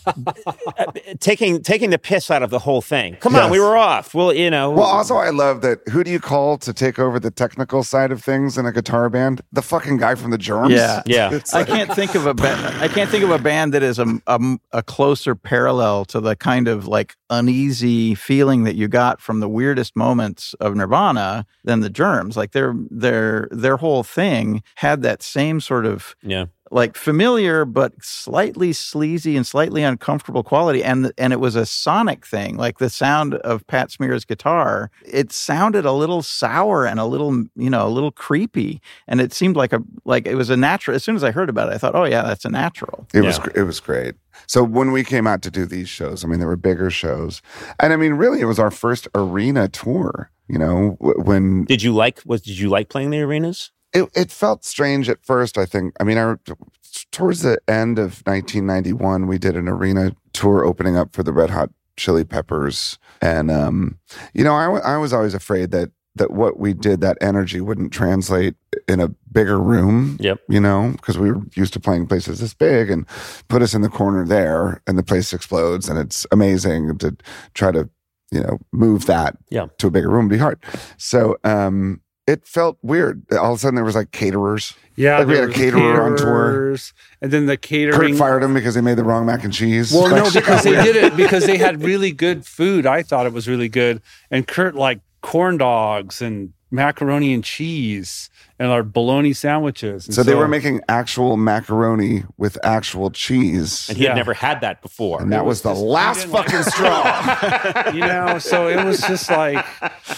taking taking the piss out of the whole thing. Come on, Yes. we were off. Well, you know. Well, also, I love that. Who do you call to take over the technical side of things in a guitar band? The fucking guy from the Germs. Yeah, Yeah. It's I like- can't think of a ba- I can't think of a band that is a, a a closer parallel to the kind of like uneasy feeling that you got from the weirdest moments of Nirvana than the Germs. Like their their their whole thing had that same sort of yeah. like familiar but slightly sleazy and slightly uncomfortable quality, and and it was a sonic thing. Like the sound of Pat Smear's guitar, it sounded a little sour and a little, you know, a little creepy, and it seemed like a like it was a natural. As soon as I heard about it, I thought, oh yeah, that's a natural. It was Yeah. gr- it was great. So when we came out to do these shows, I mean, there were bigger shows, and I mean, really, it was our first arena tour. You know, w- when Did you like? Was did you like playing the arenas? it, it felt strange at first. I think. I mean, I towards the end of nineteen ninety-one, we did an arena tour opening up for the Red Hot Chili Peppers, and um, you know, I, w- I was always afraid that that what we did, that energy wouldn't translate in a bigger room. Yep. You know, because we were used to playing places this big, and put us in the corner there, and the place explodes, and it's amazing to try to, you know, move that Yeah. to a bigger room would be hard. So um, it felt weird. All of a sudden, there was like caterers. Yeah, Like we there had a was caterer on tour. caterers, and then the Kurt catering. fired him because they made the wrong mac and cheese. Well, no, Like, because they did it because they had really good food. I thought it was really good, and Kurt liked corn dogs and macaroni and cheese and our bologna sandwiches. And So they were making actual macaroni with actual cheese. And he Yeah. had never had that before. And that was the just- last he didn't fucking straw. you know, so it was just like,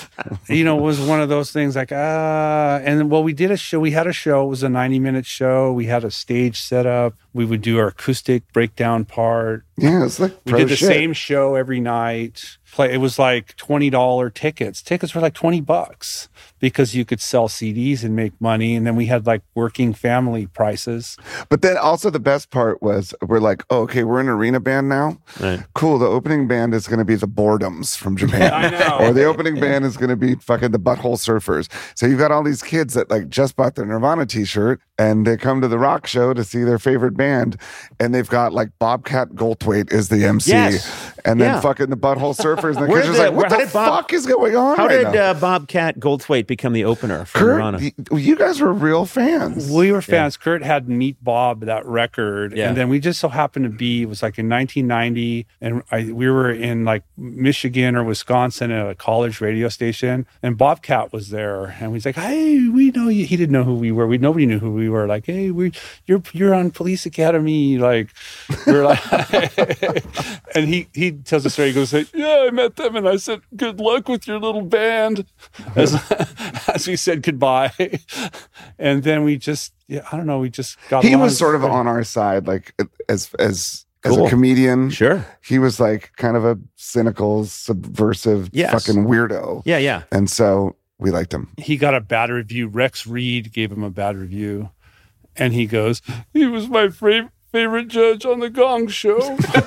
you know, it was one of those things like, ah, and well, we did a show, we had a show, it was a ninety minute show. We had a stage set up. We would do our acoustic breakdown part. Yeah, it's like We pro did the shit. same show every night. Play. It was like twenty dollars tickets. Tickets were like twenty bucks because you could sell C Ds and make money. And then we had like working family prices. But then also the best part was we're like, oh, okay, we're an arena band now. Right. Cool. The opening band is going to be the Boredoms from Japan. I know. Or the opening band is going to be fucking the Butthole Surfers. So you've got all these kids that like just bought their Nirvana t-shirt and they come to the rock show to see their favorite band. And they've got like Bobcat Goldthwait is the M C. Yes. And then Yeah. fucking the Butthole Surfers. And the Where kids are did- like, what how the did Bob- fuck is going on How right did now? uh, Bobcat Goldthwait become the opener for Kurt, Nirvana? y- you guys were real fans. We were fans. Kurt had Meet Bob, that record. Yeah. And then we just so happened to be, it was like in nineteen ninety. And I, we were in like Michigan or Wisconsin at a college radio station. And Bobcat was there, and he's like, "Hey, we know you." He didn't know who we were. We nobody knew who we were. Like, "Hey, we you're you're on Police Academy." Like, we're like, and he he tells the story. He goes, "Yeah, I met them, and I said, good luck with your little band," as as we said goodbye, and then we just, yeah, I don't know, we just got. He was sort of on our side, like as as. As Cool. a comedian, Sure. he was like kind of a cynical, subversive, Yes. fucking weirdo. Yeah, yeah. And so we liked him. He got a bad review. Rex Reed gave him a bad review. And he goes, "He was my fra- favorite judge on the Gong Show."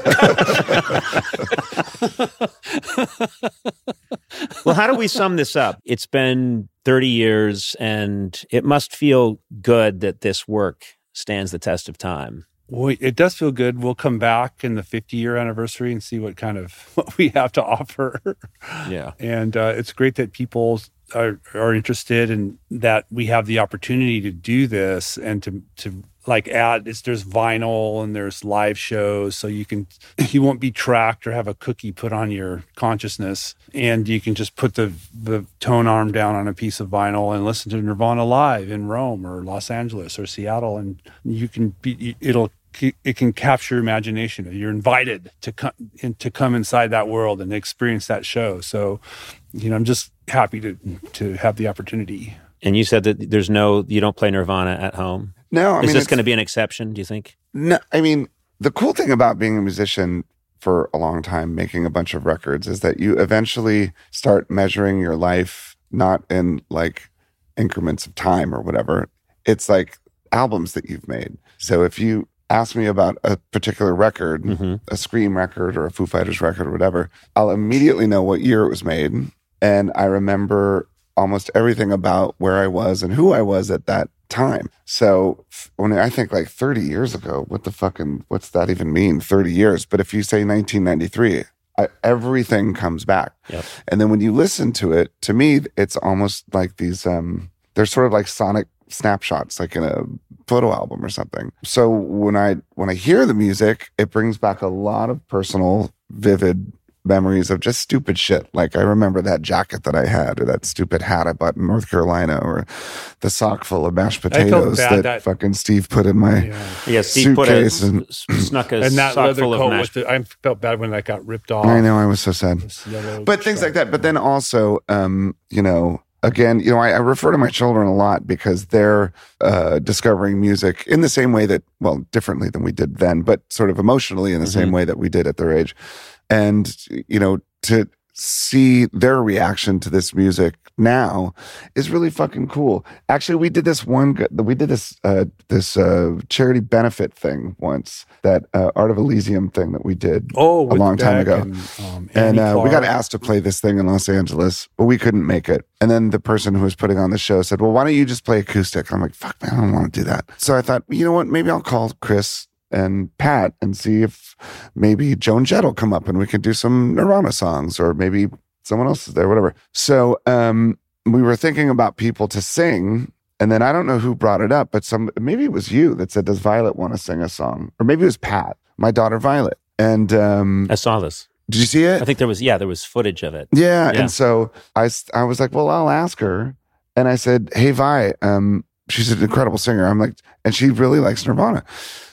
Well, how do we sum this up? It's been thirty years, and it must feel good that this work stands the test of time. Well, it does feel good. We'll come back in the fifty-year anniversary and see what kind of what we have to offer. Yeah. And uh, it's great that people are, are interested and that we have the opportunity to do this and to to like add. It's, there's vinyl and there's live shows, so you can you won't be tracked or have a cookie put on your consciousness, and you can just put the the tone arm down on a piece of vinyl and listen to Nirvana live in Rome or Los Angeles or Seattle, and you can be it'll. It can capture your imagination. You're invited to come in, to come inside that world and experience that show. So, you know, I'm just happy to to have the opportunity. And you said that there's no, you don't play Nirvana at home. No, I Is mean, this it's- going to be an exception, do you think? No, I mean, the cool thing about being a musician for a long time, making a bunch of records, is that you eventually start measuring your life not in like increments of time or whatever. It's like albums that you've made. So if you ask me about a particular record, Mm-hmm. a Scream record or a Foo Fighters record or whatever, I'll immediately know what year it was made. And I remember almost everything about where I was and who I was at that time. So when I think like thirty years ago, what the fucking, what's that even mean? thirty years. But if you say nineteen ninety-three, I, everything comes back. Yep. And then when you listen to it, to me, it's almost like these, um, they're sort of like sonic snapshots, like in a photo album or something. So when I when I hear the music, it brings back a lot of personal, vivid memories of just stupid shit. Like I remember that jacket that I had, or that stupid hat I bought in North Carolina, or the sock full of mashed potatoes bad that, that- fucking Steve put in my Yeah. Yeah, Steve put a, suitcase. And s- snuck a And that sock leather full of coat mashed. with the, I felt bad when that got ripped off. I know, I was so sad. This yellow But things like stripe. that. But then also, um, you know, again, you know, I, I refer to my children a lot because they're uh, discovering music in the same way that, well, differently than we did then, but sort of emotionally in the same way that we did at their age. And, you know, to see their reaction to this music now is really fucking cool. Actually, we did this one, we did this, uh, this uh, charity benefit thing once, that uh, Art of Elysium thing that we did Oh, a with long time Beck ago. And, um, And Annie uh, we got Clark. asked to play this thing in Los Angeles, but we couldn't make it. And then the person who was putting on the show said, "Well, why don't you just play acoustic?" I'm like, "Fuck, man, I don't want to do that." So I thought, you know what? Maybe I'll call Chris and Pat and see if maybe Joan Jett will come up and we can do some Nirvana songs, or maybe someone else is there, whatever. So um, we were thinking about people to sing. And then I don't know who brought it up, but some maybe it was you that said, "Does Violet want to sing a song?" Or maybe it was Pat, my daughter Violet. And um, I saw this. did you see it? I think there was, yeah, there was footage of it. Yeah, Yeah. and so I, s- I was like, well, I'll ask her. And I said, "Hey, Vi, um, she's an incredible singer." I'm like, and she really likes Nirvana.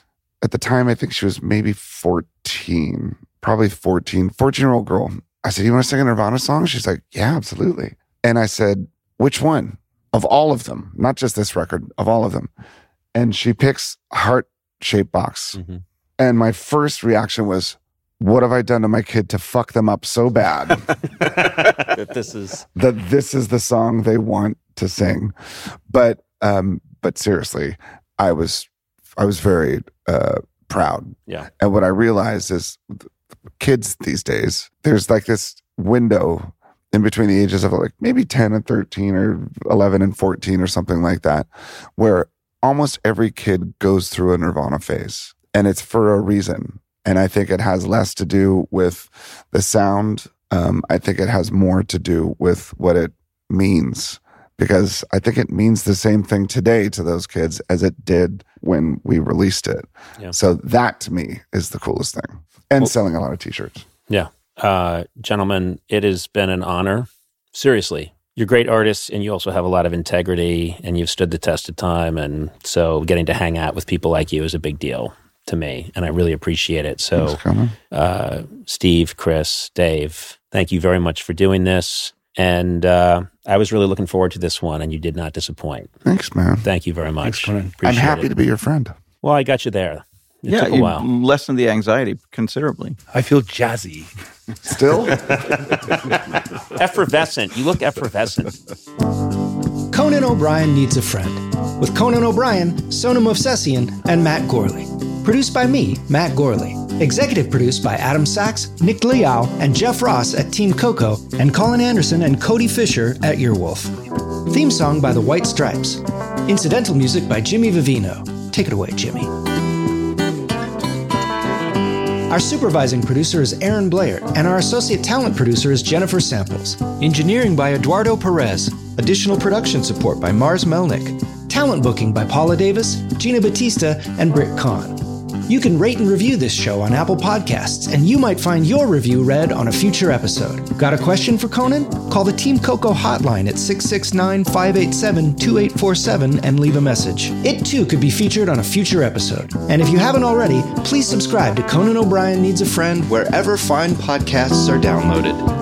At the time, I think she was maybe fourteen, probably fourteen, fourteen-year-old girl. I said, "You want to sing a Nirvana song?" She's like, "Yeah, absolutely." And I said, "Which one? Of all of them, not just this record, of all of them." And she picks Heart-Shaped Box. Mhm. And my first reaction was, what have I done to my kid to fuck them up so bad That this is, that this is the song they want to sing? But um, but seriously, I was I was very uh, proud. yeah. And what I realized is kids these days, there's like this window in between the ages of like maybe ten and thirteen or eleven and fourteen or something like that, where almost every kid goes through a Nirvana phase, and it's for a reason. And I think it has less to do with the sound. Um, I think it has more to do with what it means, because I think it means the same thing today to those kids as it did when we released it. Yeah. So that to me is the coolest thing. And Well- selling a lot of t-shirts. Yeah. Uh, gentlemen, it has been an honor. Seriously. you're great artists, and you also have a lot of integrity, and you've stood the test of time. And so getting to hang out with people like you is a big deal to me, and I really appreciate it. So uh, Steve, Chris, Dave, thank you very much for doing this. And uh, I was really looking forward to this one, and you did not disappoint. Thanks, man. Thank you very much. Thanks, I'm happy it. to be your friend. Well, I got you there. It yeah, took a you while. lessened the anxiety considerably. I feel jazzy. Still? Effervescent. You look effervescent. Conan O'Brien Needs a Friend, with Conan O'Brien, Sona Movsesian, and Matt Gorley. Produced by me, Matt Gorley. Executive produced by Adam Sachs, Nick Liao, and Jeff Ross at Team Coco, and Colin Anderson and Cody Fisher at Earwolf. Theme song by The White Stripes. Incidental music by Jimmy Vivino. Take it away, Jimmy. Our supervising producer is Aaron Blair, and our associate talent producer is Jennifer Samples. Engineering by Eduardo Perez. Additional production support by Mars Melnick. Talent booking by Paula Davis, Gina Batista, and Britt Kahn. You can rate and review this show on Apple Podcasts, and you might find your review read on a future episode. Got a question for Conan? Call the Team Coco hotline at six six nine, five eight seven, two eight four seven and leave a message. It too could be featured on a future episode. And if you haven't already, please subscribe to Conan O'Brien Needs a Friend wherever fine podcasts are downloaded.